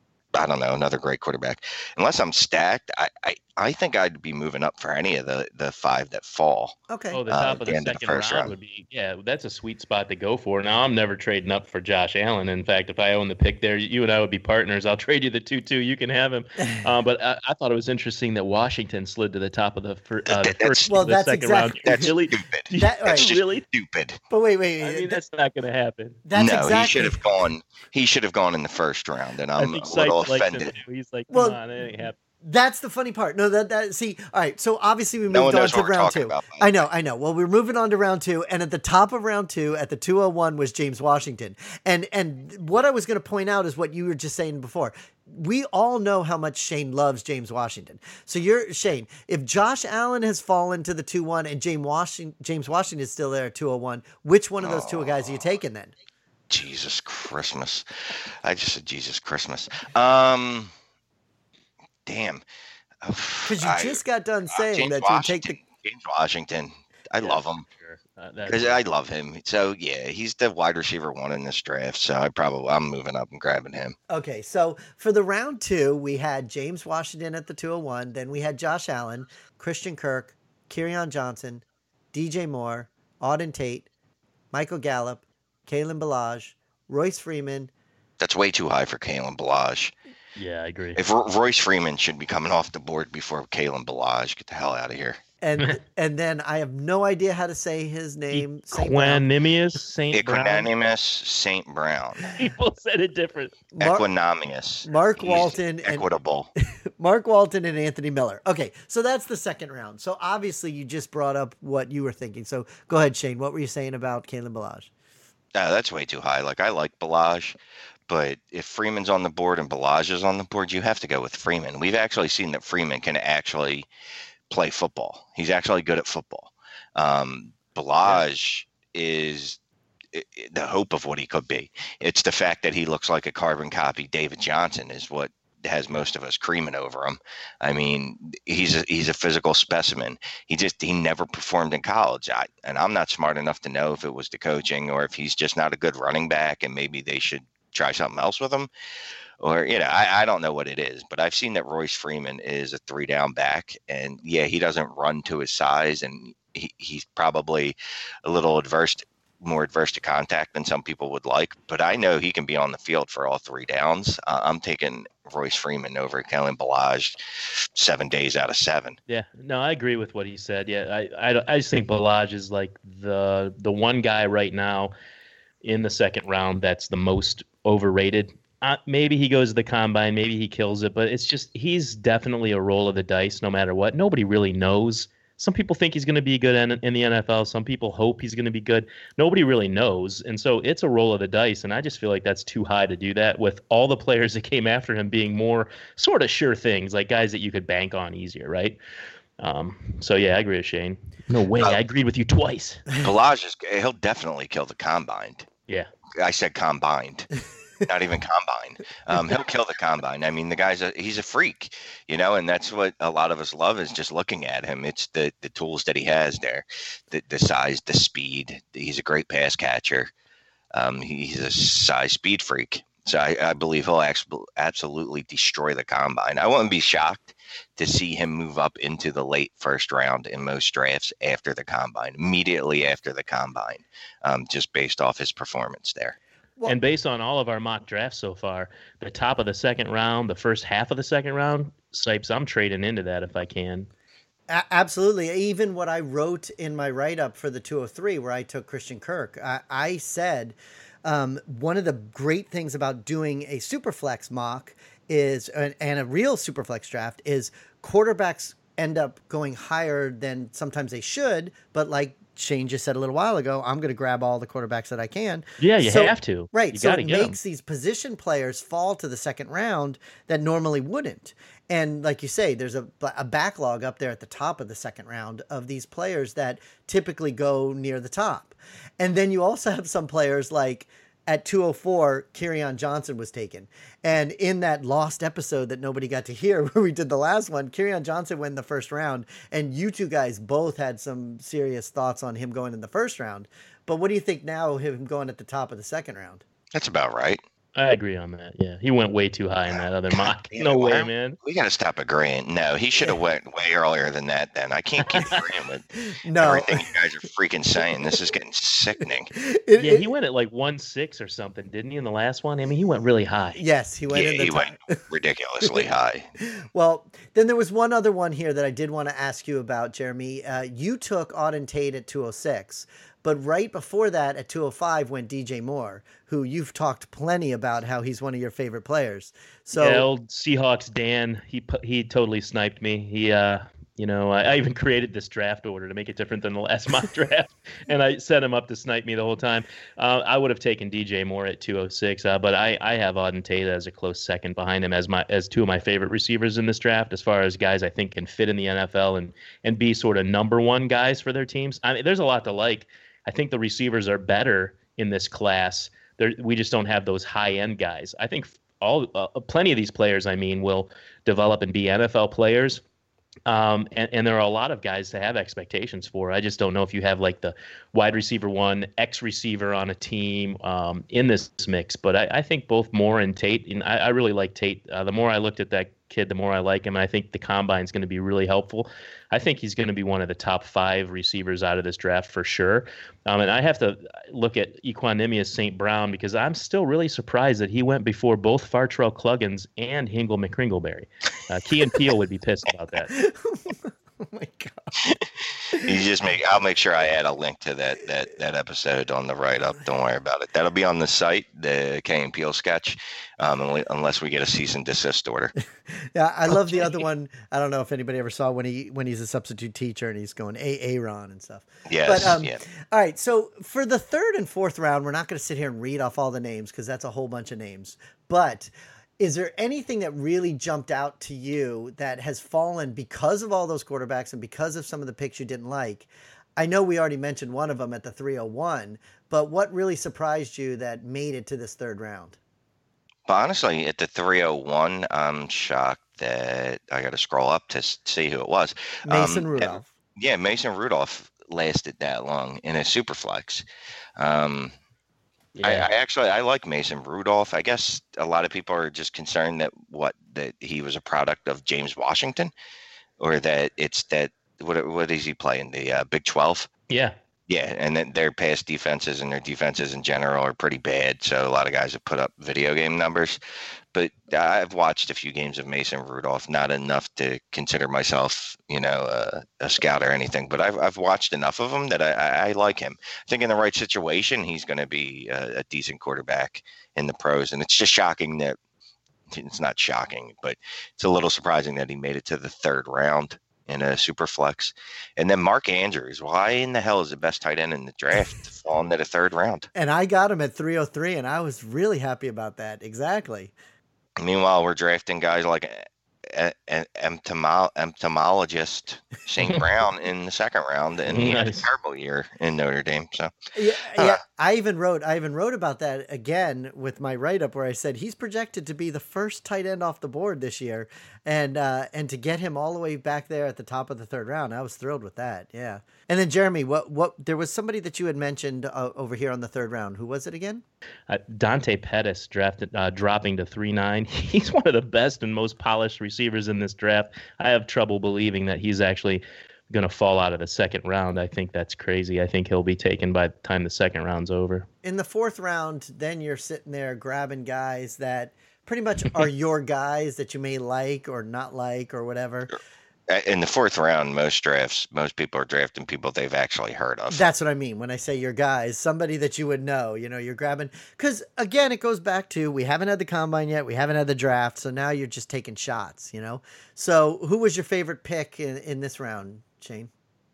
I don't know, another great quarterback. Unless I'm stacked, I, I, I think I'd be moving up for any of the, the five that fall. Okay. Oh, the Uh, top at of the the end of the second first round round. would be, yeah, that's a sweet spot to go for. Now, I'm never trading up for Josh Allen. In fact, if I own the pick there, you and I would be partners. I'll trade you the two two. You can have him. Um, but I, I thought it was interesting that Washington slid to the top of the, fir- uh, the That's- first Well, the that's second exactly- round. That's really? stupid. That- That's right. just Really? stupid. But wait, wait, I mean, that- that's not going to happen. that's no, exactly he should have gone. He should have gone in the first round, and I I'm think a little Sykes likes him offended. too. He's like, come Well, on, it ain't happening. That's the funny part. No, that that see. All right, so obviously we moved No one on knows to what we're round talking two. about. I know, I know. Well, we're moving on to round two, and at the top of round two, at the two oh one, was James Washington. And and what I was going to point out is what you were just saying before. We all know how much Shane loves James Washington. So you're Shane. If Josh Allen has fallen to the two one and James Washington James Washington is still there at two oh one, which one of those two guys are you taking then? Jesus Christmas. I just said Jesus Christmas. Um, damn. Because you I- just got done uh, saying James that you would take Washington. the. James Washington. I Yeah, love him. Sure. Uh, that- Because I love him. So yeah, he's the wide receiver one in this draft. So I probably I'm moving up and grabbing him. Okay, so for the round two, we had James Washington at the two oh one. Then we had Josh Allen, Christian Kirk, Kerryon Johnson, D J Moore, Auden Tate, Michael Gallup, Kalen Ballage, Royce Freeman. That's way too high for Kalen Ballage. yeah, I agree. If Ro- Royce Freeman should be coming off the board before Kalen Ballage, get the hell out of here. And and then I have no idea how to say his name. Saint Brown. Equanimous Saint Brown. Equanimous Saint Brown. People said it different. Mar- Equanimous. Mark He's Walton and Equitable. Mark Walton and Anthony Miller. Okay, so that's the second round. So obviously you just brought up what you were thinking. So go ahead, Shane. What were you saying about Kalen Ballage? No, that's way too high. Like I like Ballage, but if Freeman's on the board and Ballage is on the board, you have to go with Freeman. We've actually seen that Freeman can actually play football. He's actually good at football. Um, Ballage is i- i- the hope of what he could be. It's the fact that he looks like a carbon copy David Johnson is what has most of us creaming over him. I mean, he's a, he's a physical specimen. He just he never performed in college. I, and I'm not smart enough to know if it was the coaching or if he's just not a good running back and maybe they should try something else with him. Or, you know, I, I don't know what it is, but I've seen that Royce Freeman is a three down back. And yeah, he doesn't run to his size and he, he's probably a little adverse, more adverse to contact than some people would like. But I know he can be on the field for all three downs. Uh, I'm taking Royce Freeman over Kellen Ballage seven days out of seven. Yeah, no, I agree with what he said. Yeah, I, I, I just think Ballage is like the the one guy right now in the second round that's the most overrated. Uh, maybe he goes to the combine, maybe he kills it, but it's just he's definitely a roll of the dice no matter what. Nobody really knows. Some people think he's going to be good in, in the N F L. Some people hope he's going to be good. Nobody really knows. And so it's a roll of the dice. And I just feel like that's too high to do that with all the players that came after him being more sort of sure things, like guys that you could bank on easier, right? Um, so, yeah, I agree with Shane. No way. Uh, I agreed with you twice. Ballage is he'll definitely kill the combined. Yeah. I said combined. Not even combine. Um, he'll kill the combine. I mean, the guy's a he's a freak, you know, and that's what a lot of us love is just looking at him. It's the the tools that he has there, the the size, the speed. He's a great pass catcher. Um, he's a size speed freak. So I, I believe he'll actually absolutely destroy the combine. I wouldn't be shocked to see him move up into the late first round in most drafts after the combine, immediately after the combine, um, just based off his performance there. Well, And based on all of our mock drafts so far, the top of the second round, the first half of the second round, Sipes, I'm trading into that if I can. A- absolutely. Even what I wrote in my write-up for the two oh three, where I took Christian Kirk, I, I said um, one of the great things about doing a Superflex mock is, and, and a real Superflex draft, is quarterbacks end up going higher than sometimes they should, but like Shane just said a little while ago, I'm going to grab all the quarterbacks that I can. Yeah, you So- have to. Right. You So got to it get 'em. makes these position players fall to the second round that normally wouldn't. And like you say, there's a, a backlog up there at the top of the second round of these players that typically go near the top. And then you also have some players like at two oh four, Kerryon Johnson was taken. And in that lost episode that nobody got to hear where we did the last one, Kerryon Johnson went in the first round. And you two guys both had some serious thoughts on him going in the first round. But what do you think now of him going at the top of the second round? That's about right. I agree on that. Yeah, he went way too high in that other mock. damn No it, way, why- man. We got to stop agreeing. No, he should have went way earlier than that. Then I can't keep agreeing with No. everything you guys are freaking saying. This is getting sickening. It- Yeah, it- he went at like one six or something, didn't he, in the last one? I mean, he went really high. Yes, he went Yeah, in the he top. went ridiculously high. Well, then there was one other one here that I did want to ask you about, Jeremy. Uh, you took Auden Tate at two oh six, But right before that, at two oh five, went D J Moore, who you've talked plenty about how he's one of your favorite players. So yeah, old Seahawks Dan, he pu- he totally sniped me. He uh you know, I, I even created this draft order to make it different than the last mock draft, and I set him up to snipe me the whole time. Uh, I would have taken D J Moore at two oh six, uh, but I, I have Auden Tate as a close second behind him as my as two of my favorite receivers in this draft, as far as guys I think can fit in the N F L and and be sort of number one guys for their teams. I mean, there's a lot to like. I think the receivers are better in this class. There, we just don't have those high end guys. I think all uh, plenty of these players, I mean, will develop and be N F L players. Um, and, and there are a lot of guys to have expectations for. I just don't know if you have like the wide receiver one, X receiver on a team um, in this mix. But I, I think both Moore and Tate, and I, I really like Tate. Uh, the more I looked at that kid, the more I like him. And I think the combine is going to be really helpful. I think he's going to be one of the top five receivers out of this draft for sure. Um, and I have to look at Equanimous Saint Brown because I'm still really surprised that he went before both Fartrell Cluggins and Hingle McCringleberry. Uh, Key and Peele would be pissed about that. Oh my god! You just make. I'll make sure I add a link to that that that episode on the write up. Don't worry about it. That'll be on the site, the Key and Peele sketch, um, unless we get a cease and desist order. Yeah, I love the other one. I don't know if anybody ever saw when he when he's a substitute teacher and he's going A Aaron and stuff. Yes. But, um, yeah. All right. So for the third and fourth round, we're not going to sit here and read off all the names because that's a whole bunch of names. But is there anything that really jumped out to you that has fallen because of all those quarterbacks and because of some of the picks you didn't like? I know we already mentioned one of them at the three oh one, but what really surprised you that made it to this third round? But honestly, at the three oh one, I'm shocked that I got to scroll up to see who it was. Mason um, Rudolph. Yeah, Mason Rudolph lasted that long in a super flex. Um, Yeah. I, I actually I like Mason Rudolph. I guess a lot of people are just concerned that what that he was a product of James Washington, or that it's that what what is he playing the uh, Big twelve? Yeah. Yeah, and then their pass defenses and their defenses in general are pretty bad. So a lot of guys have put up video game numbers. But I've watched a few games of Mason Rudolph, not enough to consider myself, you know, a, a scout or anything. But I've I've watched enough of him that I, I, I like him. I think in the right situation, he's going to be a, a decent quarterback in the pros. And it's just shocking that it's not shocking, but it's a little surprising that he made it to the third round in a super flex. And then Mark Andrews, why in the hell is the best tight end in the draft falling to the third round? And I got him at three oh three, and I was really happy about that. Exactly. Meanwhile, we're drafting guys like an entomo- entomologist Saint Brown in the second round, and he had a Nice. terrible year in Notre Dame. So Yeah, Uh, yeah. I even wrote. I even wrote about that again with my write up, where I said he's projected to be the first tight end off the board this year, and uh, and to get him all the way back there at the top of the third round, I was thrilled with that. Yeah. And then Jeremy, what what there was somebody that you had mentioned uh, over here on the third round. Who was it again? Uh, Dante Pettis drafted, uh, dropping to three nine. He's one of the best and most polished receivers in this draft. I have trouble believing that he's actually going to fall out of the second round. I think that's crazy. I think he'll be taken by the time the second round's over. In the fourth round, then you're sitting there grabbing guys that pretty much are your guys that you may like or not like or whatever. in the fourth round, most drafts, most people are drafting people they've actually heard of. That's what I mean when I say your guys, somebody that you would know, you know, you're grabbing, because again, it goes back to, we haven't had the combine yet. We haven't had the draft. So now you're just taking shots, you know? So who was your favorite pick in, in this round, Shane?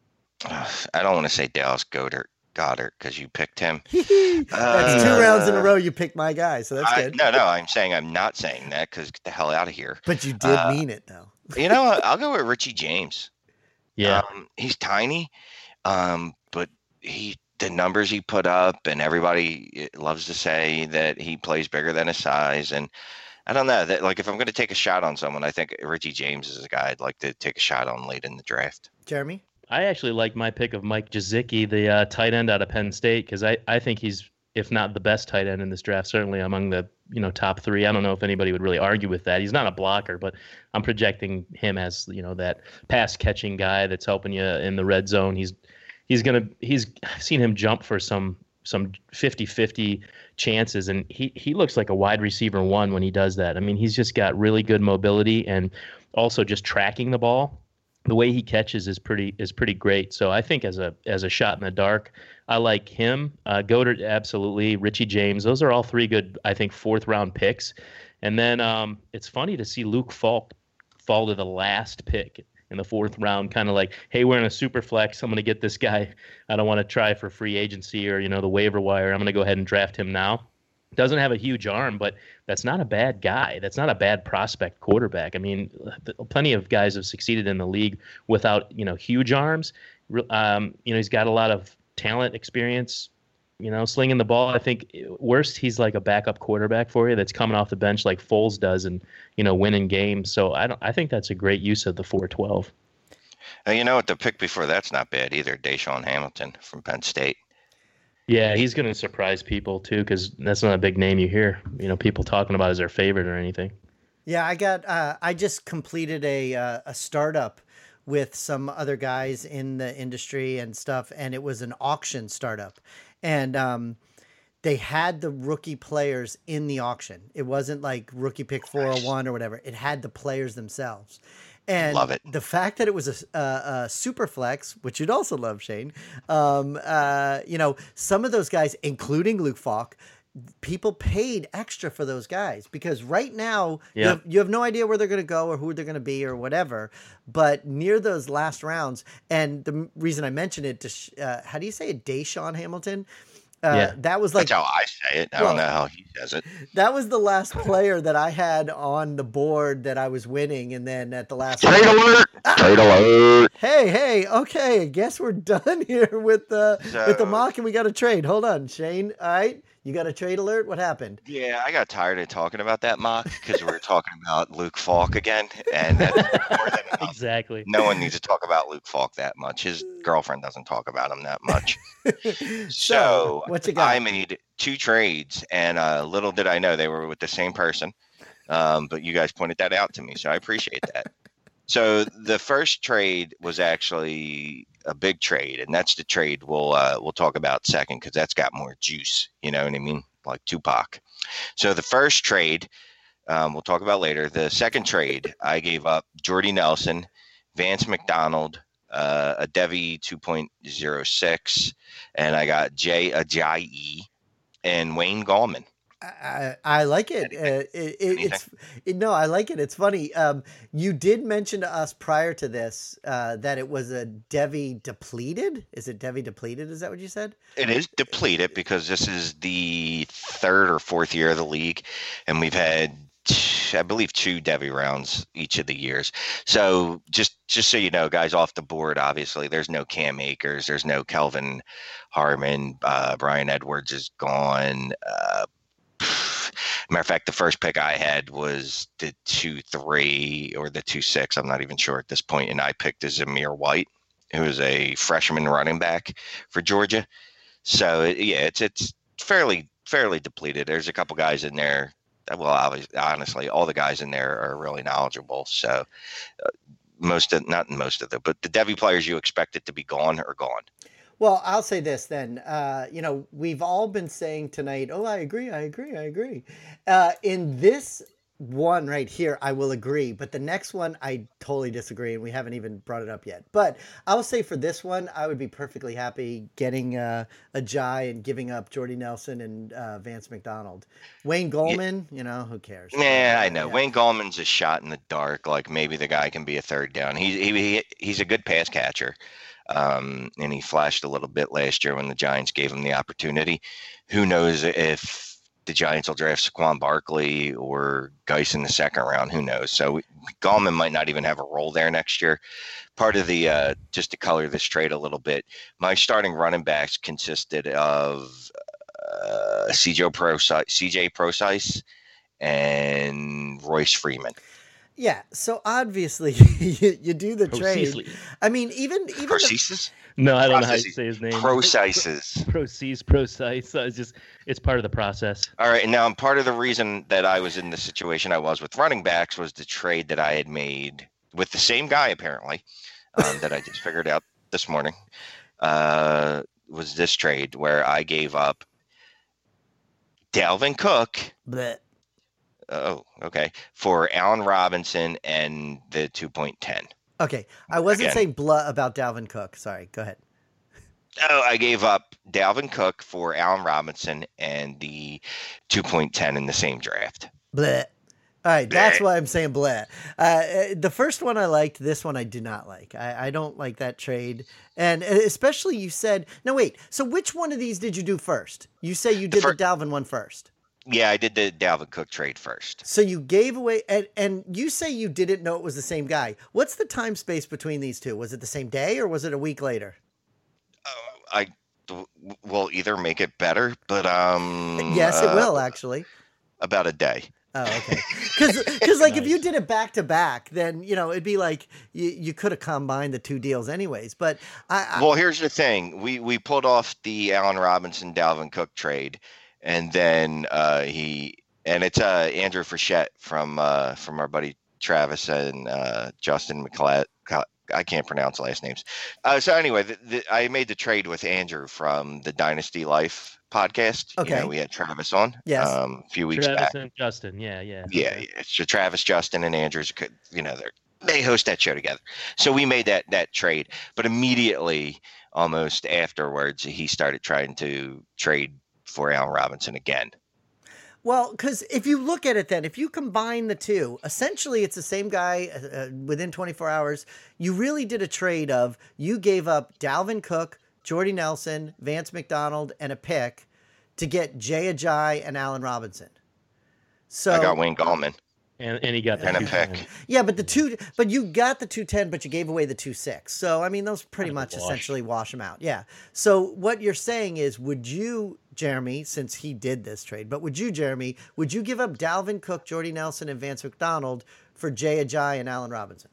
I don't want to say Dallas Goddard. Goddard, because you picked him. That's two Uh, rounds in a row you picked my guy, so that's I, good. no, no, I'm saying I'm not saying that because get the hell out of here. But you did Uh, mean it, though. You know what? I'll go with Richie James. Yeah. Um, he's tiny, um, but he the numbers he put up, and everybody loves to say that he plays bigger than his size. And I don't know that, like, if I'm going to take a shot on someone, I think Richie James is a guy I'd like to take a shot on late in the draft. Jeremy? I actually like my pick of Mike Gesicki, the uh, tight end out of Penn State, because I, I think he's, if not the best tight end in this draft, certainly among the you know top three. I don't know if anybody would really argue with that. He's not a blocker, but I'm projecting him as you know that pass catching guy that's helping you in the red zone. He's he's gonna he's I've seen him jump for some some fifty-fifty chances, and he he looks like a wide receiver one when he does that. I mean, he's just got really good mobility and also just tracking the ball. the way he catches is pretty is pretty great. So I think as a as a shot in the dark, I like him. Uh, Goddard, absolutely. Richie James, those are all three good, I think, fourth round picks. And then um, it's funny to see Luke Falk fall to the last pick in the fourth round, kind of like, hey, we're in a super flex. I'm going to get this guy. I don't want to try for free agency or, you know, the waiver wire. I'm going to go ahead and draft him now. Doesn't have a huge arm, but that's not a bad guy. That's not a bad prospect quarterback. I mean, plenty of guys have succeeded in the league without, you know, huge arms. Um, you know, he's got a lot of talent, experience, you know, slinging the ball. I think worst, he's like a backup quarterback for you that's coming off the bench like Foles does and, you know, winning games. So I don't, I think that's a great use of the four twelve. Uh, you know what? The pick before that's not bad either. Deshaun Hamilton from Penn State. Yeah, he's going to surprise people too, because that's not a big name you hear, you know, people talking about as their favorite or anything. Yeah, I got. Uh, I just completed a uh, a startup with some other guys in the industry and stuff, and it was an auction startup, and um, they had the rookie players in the auction. It wasn't like rookie pick four oh one or whatever. It had the players themselves. And Love it. The fact that it was a, a, a super flex, which you'd also love, Shane, um, uh, you know, some of those guys, including Luke Falk, people paid extra for those guys because right now yeah. you, have, you have no idea where they're going to go or who they're going to be or whatever. But near those last rounds, and the reason I mentioned it, to, uh, how do you say it? Deshaun Hamilton? Uh, yeah. That was like, that's how I say it. I well, don't know how he says it. That was the last player that I had on the board that I was winning. And then at the last trade alert, ah! trade alert. Hey, hey, okay. I guess we're done here with the, so, with the mock and we got to trade. Hold on, Shane. All right. You got a trade alert? What happened? Yeah, I got tired of talking about that mock because we were talking about Luke Falk again. And that's more than enough. Exactly. No one needs to talk about Luke Falk that much. His girlfriend doesn't talk about him that much. so, so, what you got? I made two trades, and uh, little did I know they were with the same person. Um, but you guys pointed that out to me, so I appreciate that. So the first trade was actually a big trade, and that's the trade we'll uh, we'll talk about second because that's got more juice. You know what I mean? Like Tupac. So the first trade um, we'll talk about later. The second trade, I gave up Jordy Nelson, Vance McDonald, uh, a Devi two point oh six, and I got Jay Ajayi and Wayne Gallman. I, I like it. Uh, it, it it's it, no, I like it. It's funny. Um, you did mention to us prior to this uh, that it was a Devi depleted. Is it Devi depleted? Is that what you said? It is depleted because this is the third or fourth year of the league, and we've had, I believe, two Devi rounds each of the years. So just just so you know, guys, off the board, obviously, there's no Cam Akers, there's no Kelvin Harmon, uh, Brian Edwards is gone. Uh, Matter of fact, the first pick I had was the two three or the two six. I'm not even sure at this point, and I picked Zamir White, who is a freshman running back for Georgia. So yeah, it's it's fairly fairly depleted. There's a couple guys in there. Well, obviously, honestly, all the guys in there are really knowledgeable. So uh, most of not most of them, but the Devi players you expected to be gone are gone. Well, I'll say this then. Uh, you know, we've all been saying tonight, oh, I agree, I agree, I agree. Uh, in this one right here, I will agree. But the next one, I totally disagree, and we haven't even brought it up yet. But I'll say for this one, I would be perfectly happy getting uh, a Jai and giving up Jordy Nelson and uh, Vance McDonald. Wayne Gallman, yeah. You know, who cares? Yeah, I know. Yeah. Wayne Gallman's a shot in the dark. Like maybe the guy can be a third down. He's he, he he's a good pass catcher. Um, and he flashed a little bit last year when the Giants gave him the opportunity. Who knows if the Giants will draft Saquon Barkley or Geis in the second round? Who knows? So Gallman might not even have a role there next year. Part of the uh, just to color this trade a little bit, my starting running backs consisted of uh, C J Prosise, C J Prosise and Royce Freeman. Yeah, so obviously you, you do the trade. I mean, even even Procesis? The... No, I don't know how you say his name. Procesis. Proceed, precise. It's just it's part of the process. All right, and now part of the reason that I was in the situation I was with running backs was the trade that I had made with the same guy apparently um, that I just figured out this morning. Uh, was this trade where I gave up Dalvin Cook. Blech. Oh, okay. For Allen Robinson and the two point one Okay. I wasn't Again. saying blah about Dalvin Cook. Sorry. Go ahead. Oh, I gave up Dalvin Cook for Allen Robinson and the two point one zero in the same draft. Bleh. All right, that's Bleh. why I'm saying bleh. Uh, the first one I liked, this one I did not like. I, I don't like that trade. And especially you said, no, wait, so which one of these did you do first? You say you did the, fir- the Dalvin one first. Yeah, I did the Dalvin Cook trade first. So you gave away, and, and you say you didn't know it was the same guy. What's the time space between these two? Was it the same day or was it a week later? Uh, I will either make it better, but um, yes, it uh, will actually. About a day. Oh, okay. Because, because like, Nice. if you did it back to back, then, you know, it'd be like you, you could have combined the two deals anyways. But I, I Well, here's the thing. We we pulled off the Allen Robinson, Dalvin Cook trade, and then uh, he and it's uh, Andrew Frechette from uh, from our buddy Travis and uh, Justin McLeod. I can't pronounce last names. Uh, so anyway, the, the, I made the trade with Andrew from the Dynasty Life podcast. Okay. You know, we had Travis on Yes. um, a few weeks Travis back. and Justin. Yeah, yeah. Yeah, yeah. So Travis, Justin, and Andrews could, you know, they're they host that show together. So we made that that trade, but immediately, almost afterwards, he started trying to trade for Allen Robinson again. Well, because if you look at it then, if you combine the two, essentially it's the same guy uh, within twenty-four hours. You really did a trade of you gave up Dalvin Cook, Jordy Nelson, Vance McDonald, and a pick to get Jay Ajayi and Allen Robinson. So I got Wayne Gallman. And, and he got the And a two pick. ten. yeah, but the two, but you got the two ten, but you gave away the two six. So I mean, those pretty Kind of a much wash. essentially wash them out. Yeah. So what you're saying is, would you, Jeremy, since he did this trade, but would you, Jeremy, would you give up Dalvin Cook, Jordy Nelson, and Vance McDonald for Jay Ajayi and Allen Robinson?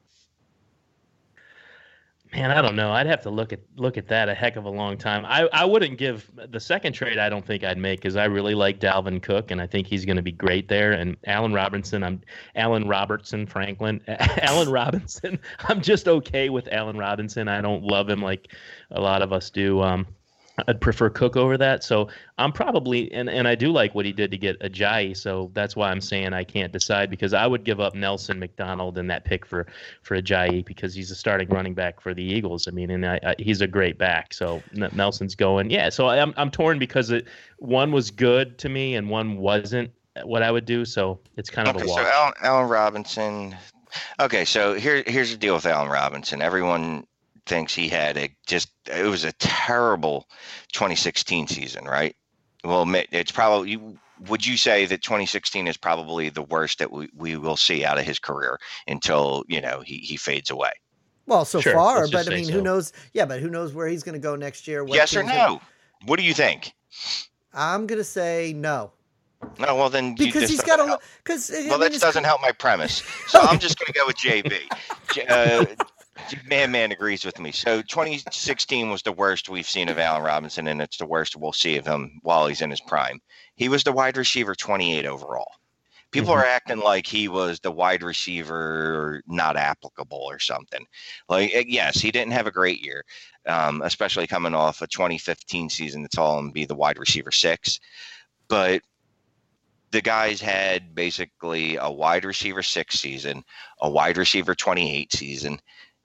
Man, I don't know. I'd have to look at look at that a heck of a long time. I, I wouldn't give the second trade. I don't think I'd make because I really like Dalvin Cook and I think he's going to be great there. And Allen Robinson, I'm Allen Robertson Franklin, Allen Robinson. I'm just okay with Allen Robinson. I don't love him like a lot of us do. Um, I'd prefer Cook over that. So I'm probably, and, and I do like what he did to get Ajayi. So that's why I'm saying I can't decide because I would give up Nelson McDonald and that pick for, for Ajayi because he's a starting running back for the Eagles. I mean, and I, I, he's a great back. So N- Nelson's going. Yeah. So I'm, I'm torn because it, one was good to me and one wasn't what I would do. So it's kind of Okay, a so wash. Allen, Allen Robinson. Okay, so here here's the deal with Allen Robinson. Everyone thinks he had a just it was a terrible twenty sixteen season, right? Well, it's probably would you say that twenty sixteen is probably the worst that we, we will see out of his career until, you know, he, he fades away? Well, so Sure, far, let's just but I say mean, who so. knows? Yeah, but who knows where he's going to go next year? What Yes or team's no? gonna- What do you think? I'm going to say no. No, well then you Because just he's doesn't got a help. because Well, that doesn't help my premise. So I'm just going to go with J B. J- Uh, man, man agrees with me. So twenty sixteen was the worst we've seen of Allen Robinson, and it's the worst we'll see of him while he's in his prime. He was the wide receiver twenty-eight overall. People Mhm. are acting like he was the wide receiver not applicable or something. Like, yes, he didn't have a great year, um, especially coming off a twenty fifteen season to tell him to be the wide receiver six. But the guys had basically a wide receiver six season, a wide receiver twenty-eight season,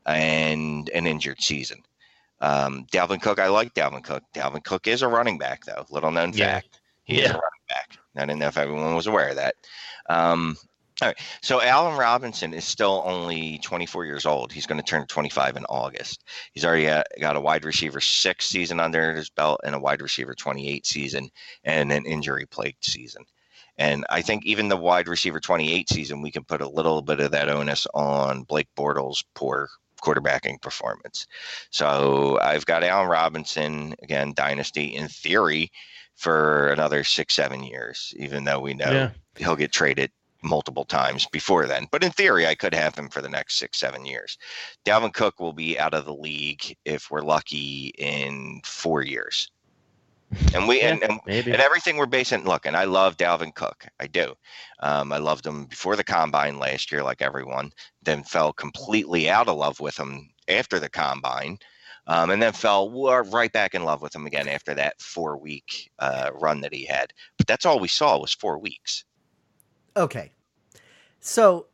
and an injured season. Um, Dalvin Cook, I like Dalvin Cook. Dalvin Cook is a running back, though. Little known Yeah. fact. He is a Yeah. running back. I didn't know if everyone was aware of that. Um, all right. So Allen Robinson is still only twenty-four years old. He's going to turn twenty-five in August. He's already got, got a wide receiver six season under his belt and a wide receiver twenty-eight season and an injury plagued season. And I think even the wide receiver twenty-eight season, we can put a little bit of that onus on Blake Bortles' poor quarterbacking performance. So I've got Allen Robinson, again, dynasty in theory for another six, seven years, even though we know Yeah. he'll get traded multiple times before then. But in theory, I could have him for the next six, seven years. Dalvin Cook will be out of the league if we're lucky in four years. And we Yeah, and, and, maybe. and everything we're basing, look, and I love Dalvin Cook. I do. Um, I loved him before the combine last year, like everyone, then fell completely out of love with him after the combine. Um, and then fell right back in love with him again after that four week uh, run that he had. But that's all we saw was four weeks. Okay. So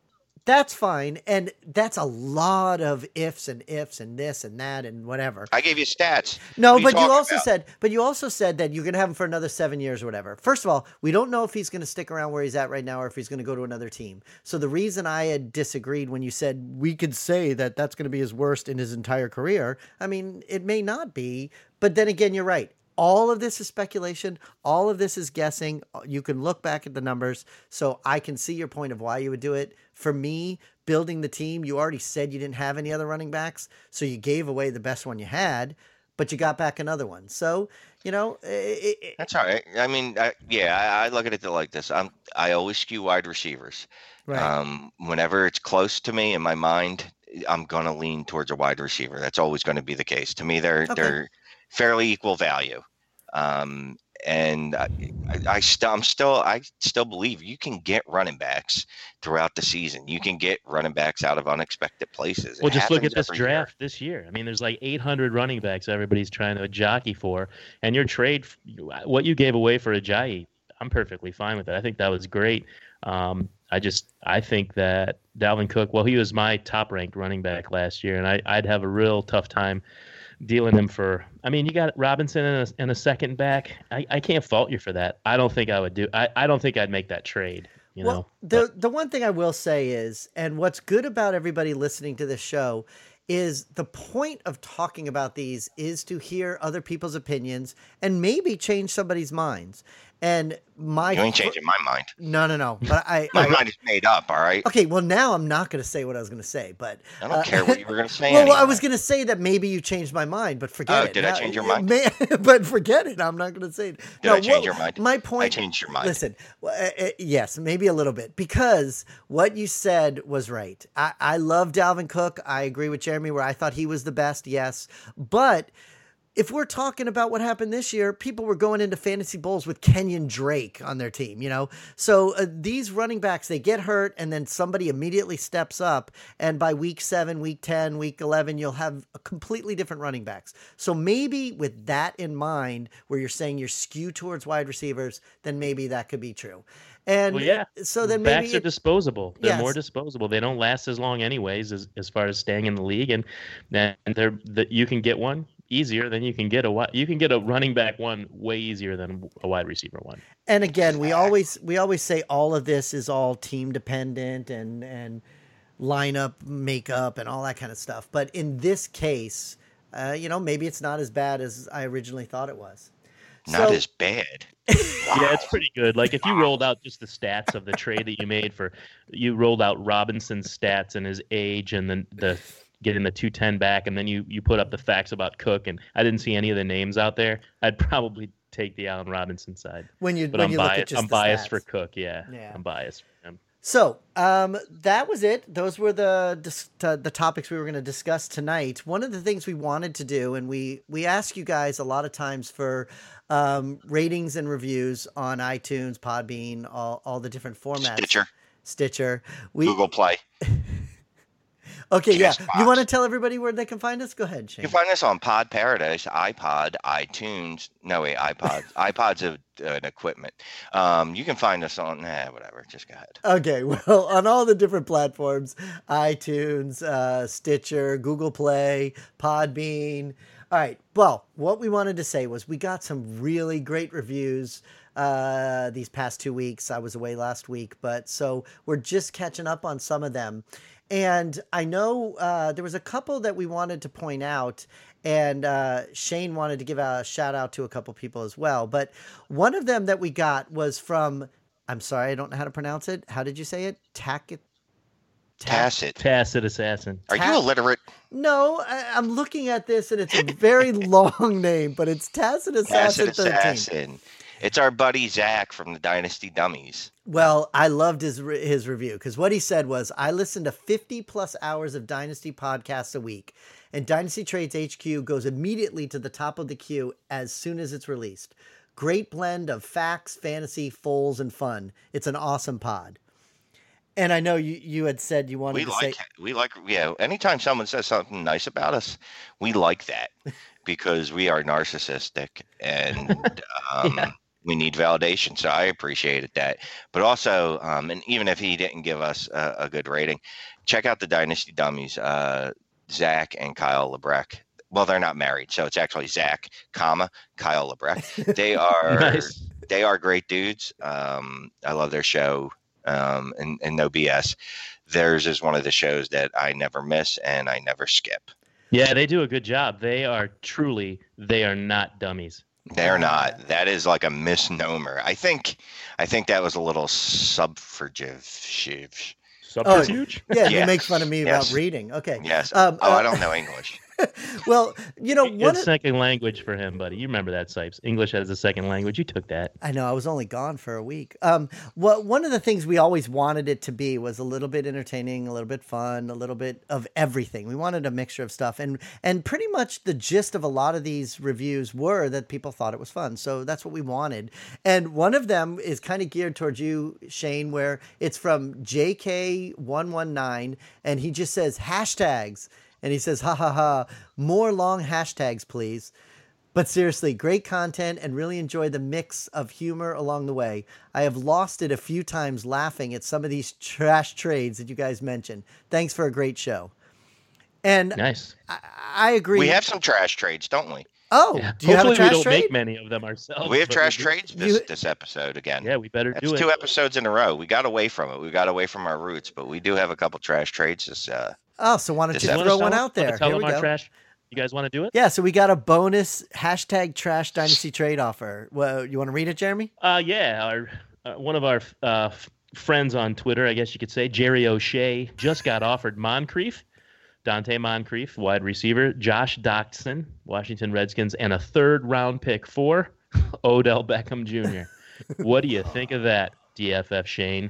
That's fine. And that's a lot of ifs and ifs and this and that and whatever. I gave you stats. No, What are you but you talking also about? said, but you also said that you're going to have him for another seven years or whatever. First of all, we don't know if he's going to stick around where he's at right now or if he's going to go to another team. So the reason I had disagreed when you said we could say that that's going to be his worst in his entire career, I mean, it may not be, but then again, you're right. All of this is speculation. All of this is guessing. You can look back at the numbers. So I can see your point of why you would do it. For me, building the team, you already said you didn't have any other running backs. So you gave away the best one you had, but you got back another one. So, you know, it, it, That's all right. I mean, I, yeah, I, I look at it like this. I'm, I always skew wide receivers. right. Um, whenever it's close to me in my mind, I'm going to lean towards a wide receiver. That's always going to be the case. To me, they're, Okay. they're fairly equal value. Um, and I, I, I still, I'm still, I still believe you can get running backs throughout the season. You can get running backs out of unexpected places. It Well, just look at happens this every year. draft this year. I mean, there's like eight hundred running backs everybody's trying to jockey for, and your trade, what you gave away for Ajayi, I'm perfectly fine with it. I think that was great. Um, I just, I think that Dalvin Cook, well, he was my top-ranked running back last year, and I, I'd have a real tough time dealing him for. I mean, you got Robinson and a, and a second back. I, I can't fault you for that. I don't think I would do. I, I don't think I'd make that trade. You well, know, the But- the one thing I will say is, and what's good about everybody listening to this show is the point of talking about these is to hear other people's opinions and maybe change somebody's minds. And my You ain't fir- changing my mind. no, no, no. But I, My I mind is made up. All right. okay. Well, now I'm not going to say what I was going to say, but I don't uh, care what you were going to say. Well, I anyway. was going to say that maybe you changed my mind, but forget Oh, it. did I Now- change your mind? May, but forget it. I'm not going to say it. Did I change your mind? My point. I changed your mind. Listen, well, uh, uh, yes, maybe a little bit, because what you said was right. I, I love Dalvin Cook. I agree with Jeremy where I thought he was the best. Yes, but if we're talking about what happened this year, people were going into fantasy bowls with Kenyon Drake on their team, you know? So uh, these running backs, they get hurt and then somebody immediately steps up. And by week seven, week ten, week eleven, you'll have a completely different running backs. So maybe with that in mind, where you're saying you're skewed towards wide receivers, then maybe that could be true. And Well, yeah. so then maybe backs are it- disposable. They're Yes. more disposable. They don't last as long, anyways, as as far as staying in the league. And and they're that you can get one easier than you can get a wi- you can get a running back one way easier than a wide receiver one. And again, we always we always say all of this is all team dependent and and lineup makeup and all that kind of stuff. But in this case, uh, you know, maybe it's not as bad as I originally thought it was. Not So- as bad. Yeah, it's pretty good. Like if you rolled out just the stats of the trade that you made for, you rolled out Robinson's stats and his age and then the getting the two ten back, and then you you put up the facts about Cook, and I didn't see any of the names out there. I'd probably take the Allen Robinson side, When you but when I'm you look at biased. just I'm the biased stats. for Cook. Yeah, Yeah. I'm biased for him. So um, that was it. Those were the dis- t- the topics we were going to discuss tonight. One of the things we wanted to do, and we we ask you guys a lot of times for um, ratings and reviews on iTunes, Podbean, all all the different formats. Stitcher, Stitcher. We Google Play. okay. Yeah. Castbox. You want to tell everybody where they can find us? Go ahead, Shane. You can find us on Pod Paradise, iPod, iTunes. No, wait, iPod. iPod's a, an equipment. Um, you can find us on, eh, whatever. Just go ahead. Okay, well, on all the different platforms, iTunes, uh, Stitcher, Google Play, Podbean. All right, well, what we wanted to say was we got some really great reviews uh, these past two weeks. I was away last week, but so we're just catching up on some of them. And I know uh, there was a couple that we wanted to point out, and uh, Shane wanted to give a shout out to a couple people as well. But one of them that we got was from, I'm sorry, I don't know how to pronounce it. How did you say it? Tack Tacit. Tacit assassin. Are Ta- you illiterate? No, I, I'm looking at this, and it's a very long name, but it's Tacit Assassin Tacit thirteen. Assassin. It's our buddy Zach from the Dynasty Dummies. Well, I loved his re- his review because what he said was, I listen to fifty plus hours of Dynasty podcasts a week, and Dynasty Trades H Q goes immediately to the top of the queue as soon as it's released. Great blend of facts, fantasy, foals, and fun. It's an awesome pod. And I know you, you had said you wanted We to like, say, we like, yeah. Anytime someone says something nice about us, we like that because we are narcissistic and um, Yeah. we need validation. So I appreciated that. But also, um, and even if he didn't give us a, a good rating, check out the Dynasty Dummies, uh, Zach and Kyle Lebrecht. Well, they're not married, so it's actually Zach, comma Kyle Lebrecht. They are Nice. they are great dudes. Um, I love their show, um, and, and no B S. Theirs is one of the shows that I never miss and I never skip. Yeah, they do a good job. They are truly, they are not dummies. They're not. That is like a misnomer. I think I think that was a little subvertive. Subterfuge? Yeah, Yeah. you make fun of me Yes. about reading. Okay. Yes. Um, oh, uh, I don't know English. Well, you know, one It's of, second language for him, buddy. You remember that, Sipes. English as a second language. You took that. I know I was only gone for a week. Um, what one of the things we always wanted it to be was a little bit entertaining, a little bit fun, a little bit of everything. We wanted a mixture of stuff, and and pretty much the gist of a lot of these reviews were that people thought it was fun. So that's what we wanted. And one of them is kind of geared towards you, Shane, where it's from J K one one nine, and he just says hashtags. And he says, ha ha ha, more long hashtags, please. But seriously, great content and really enjoy the mix of humor along the way. I have lost it a few times laughing at some of these trash trades that you guys mentioned. Thanks for a great show. And Nice. I, I agree. We have some trash trades, don't we? Oh, Yeah. do you Hopefully have a trash we don't trade? make many of them ourselves. We have but trash do. trades this, You- this episode again. Yeah, we better That's do it. two episodes in a row. We got away from it. We got away from our roots, but we do have a couple trash trades. This, uh, Oh, so why don't This you episode- throw Wanna one tell- out there? wanna Tell Here them we our go. trash. You guys want to do it? Yeah, so we got a bonus hashtag trash dynasty trade offer. Well, you want to read it, Jeremy? Uh, yeah. Our uh, one of our uh, f- friends on Twitter, I guess you could say, Jerry O'Shea, just got offered Moncrief, Dante Moncrief, wide receiver, Josh Doctson, Washington Redskins, and a third round pick for Odell Beckham Junior What do you think of that, D F F Shane?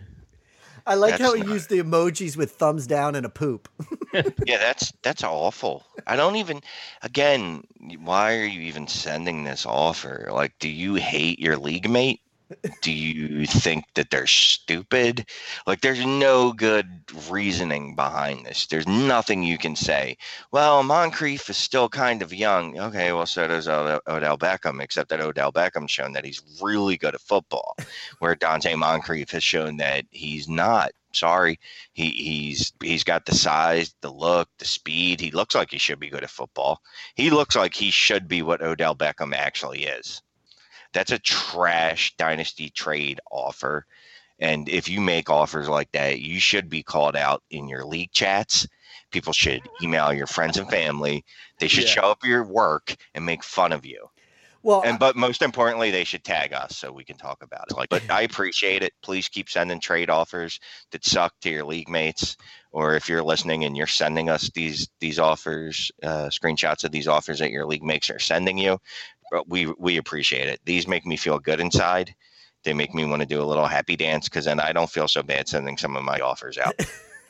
I like That's how he not- used the emojis with thumbs down and a poop. yeah, that's that's awful. I don't even. Again, why are you even sending this offer? Like, do you hate your league mate? Do you think that they're stupid? Like, there's no good reasoning behind this. There's nothing you can say. Well, Moncrief is still kind of young. Okay, well, so does Od- Odell Beckham, except that Odell Beckham's shown that he's really good at football, where Dante Moncrief has shown that he's not. Sorry, he, he's he's got the size, the look, the speed. He looks like he should be good at football. He looks like he should be what Odell Beckham actually is. That's a trash dynasty trade offer. And if you make offers like that, you should be called out in your league chats. People should email your friends and family. They should Yeah. show up at your work and make fun of you. Well, And but most importantly, they should tag us so we can talk about it. Like, but I appreciate it. Please keep sending trade offers that suck to your league mates. Or if you're listening and you're sending us these these offers, uh, screenshots of these offers that your league mates are sending you, but we we appreciate it. These make me feel good inside. They make me want to do a little happy dance because then I don't feel so bad sending some of my offers out.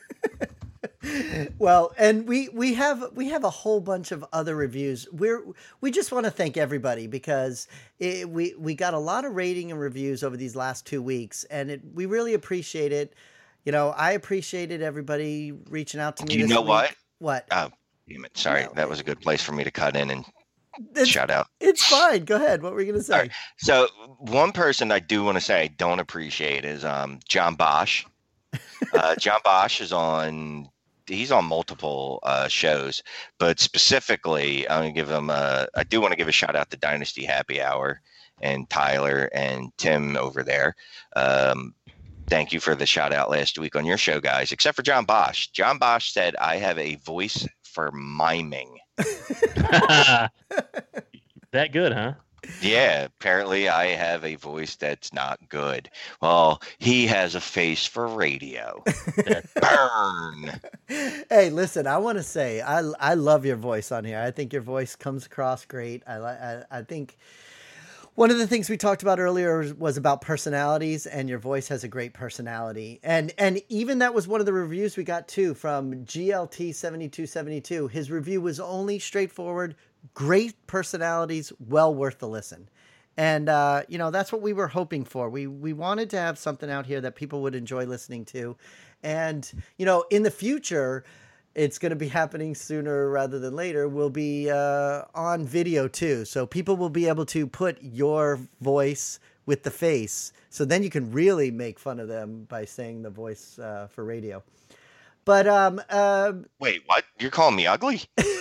well, and we we have we have a whole bunch of other reviews. We're we just want to thank everybody because it, we we got a lot of rating and reviews over these last two weeks, and it, we really appreciate it. You know, I appreciated everybody reaching out to me. You this know week. what? What? Oh, damn it. Sorry, No. that was a good place for me to cut in and It's, shout out. it's fine. Go ahead. What were you going to say? All right. So one person I do want to say I don't appreciate is um, John Bosch. Uh, John Bosch is on. He's on multiple uh, shows, but specifically, I'm gonna give him. A, I do want to give a shout out to Dynasty Happy Hour and Tyler and Tim over there. Um, thank you for the shout out last week on your show, guys. Except for John Bosch. John Bosch said I have a voice for miming. That good, huh? Yeah, apparently I have a voice that's not good. Well, he has a face for radio. Burn. Hey, listen, I want to say I I love your voice on here. I think your voice comes across great. I li- I, I think one of the things we talked about earlier was about personalities, and your voice has a great personality. And and even that was one of the reviews we got too from G L T seventy-two seventy-two. His review was only straightforward, great personalities, well worth the listen. And, uh, you know, that's what we were hoping for. We we wanted to have something out here that people would enjoy listening to. And, you know, in the future, it's going to be happening sooner rather than later. We'll be uh, on video, too. So people will be able to put your voice with the face. So then you can really make fun of them by saying the voice uh, for radio. But um, uh, wait, what? You're calling me ugly?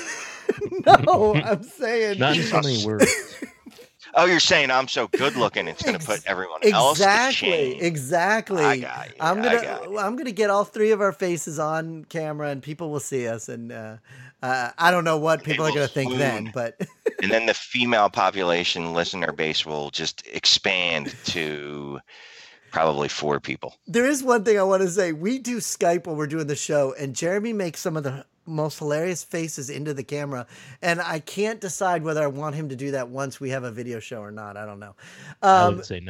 No, I'm saying not in so many words. Oh, you're saying I'm so good looking it's going to put everyone exactly, else to shame. Exactly. I got you. I'm gonna I got you. I'm gonna get all three of our faces on camera and people will see us. And uh, uh, I don't know what people are gonna think swoon. then, but And then the female population listener base will just expand to probably four people. There is one thing I want to say. We do Skype when we're doing the show, and Jeremy makes some of the most hilarious faces into the camera, and I can't decide whether I want him to do that once we have a video show or not. I don't know. Um, I would say no.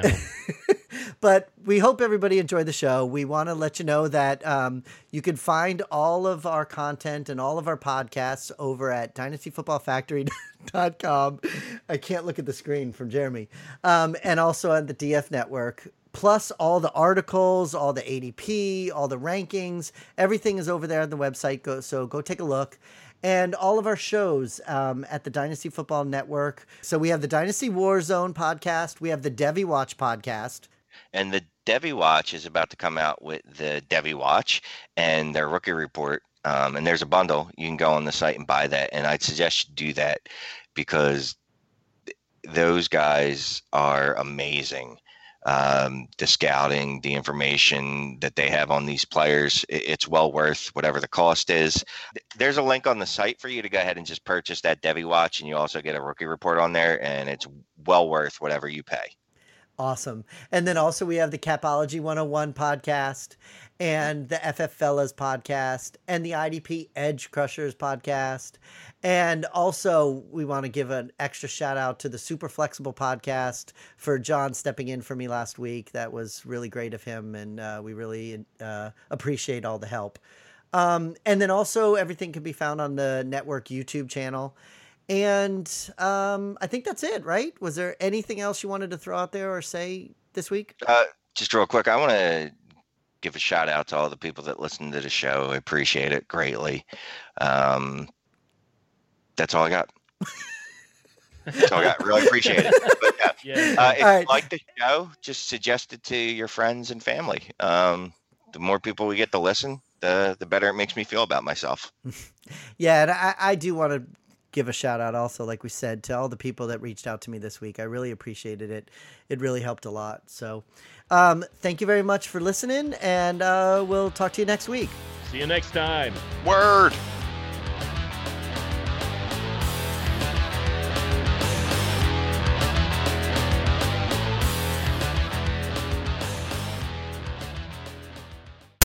But we hope everybody enjoyed the show. We want to let you know that um, you can find all of our content and all of our podcasts over at dynasty football factory dot com. I can't look at the screen from Jeremy. Um, and also on the D F Network. Plus all the articles, all the A D P, all the rankings, everything is over there on the website. Go, so go take a look. And all of our shows um, at the Dynasty Football Network. So we have the Dynasty Warzone podcast. We have the Devy Watch podcast. And the Devy Watch is about to come out with the Devy Watch and their rookie report. Um, and there's a bundle. You can go on the site and buy that. And I'd suggest you do that because th- those guys are amazing. Um, the scouting, the information that they have on these players, it's well worth whatever the cost is. There's a link on the site for you to go ahead and just purchase that Devy Watch, and you also get a rookie report on there, and it's well worth whatever you pay. Awesome. And then also we have the Capology one oh one podcast and the F F Fellas podcast and the I D P Edge Crushers podcast. And also we want to give an extra shout out to the Super Flexible podcast for John stepping in for me last week. That was really great of him. And uh, we really uh, appreciate all the help. Um, and then also everything can be found on the network YouTube channel. And um, I think that's it, right? Was there anything else you wanted to throw out there or say this week? Uh, just real quick, I want to give a shout out to all the people that listen to the show. I appreciate it greatly. Um, that's all I got. That's all I got. Really appreciate it. But, yeah. Yeah. Uh, if All you right. like the show, just suggest it to your friends and family. Um, the more people we get to listen, the the better it makes me feel about myself. Yeah, and I, I do want to give a shout out also, like we said, to all the people that reached out to me this week. I really appreciated it. It really helped a lot. So um, thank you very much for listening, and uh, we'll talk to you next week. See you next time. Word.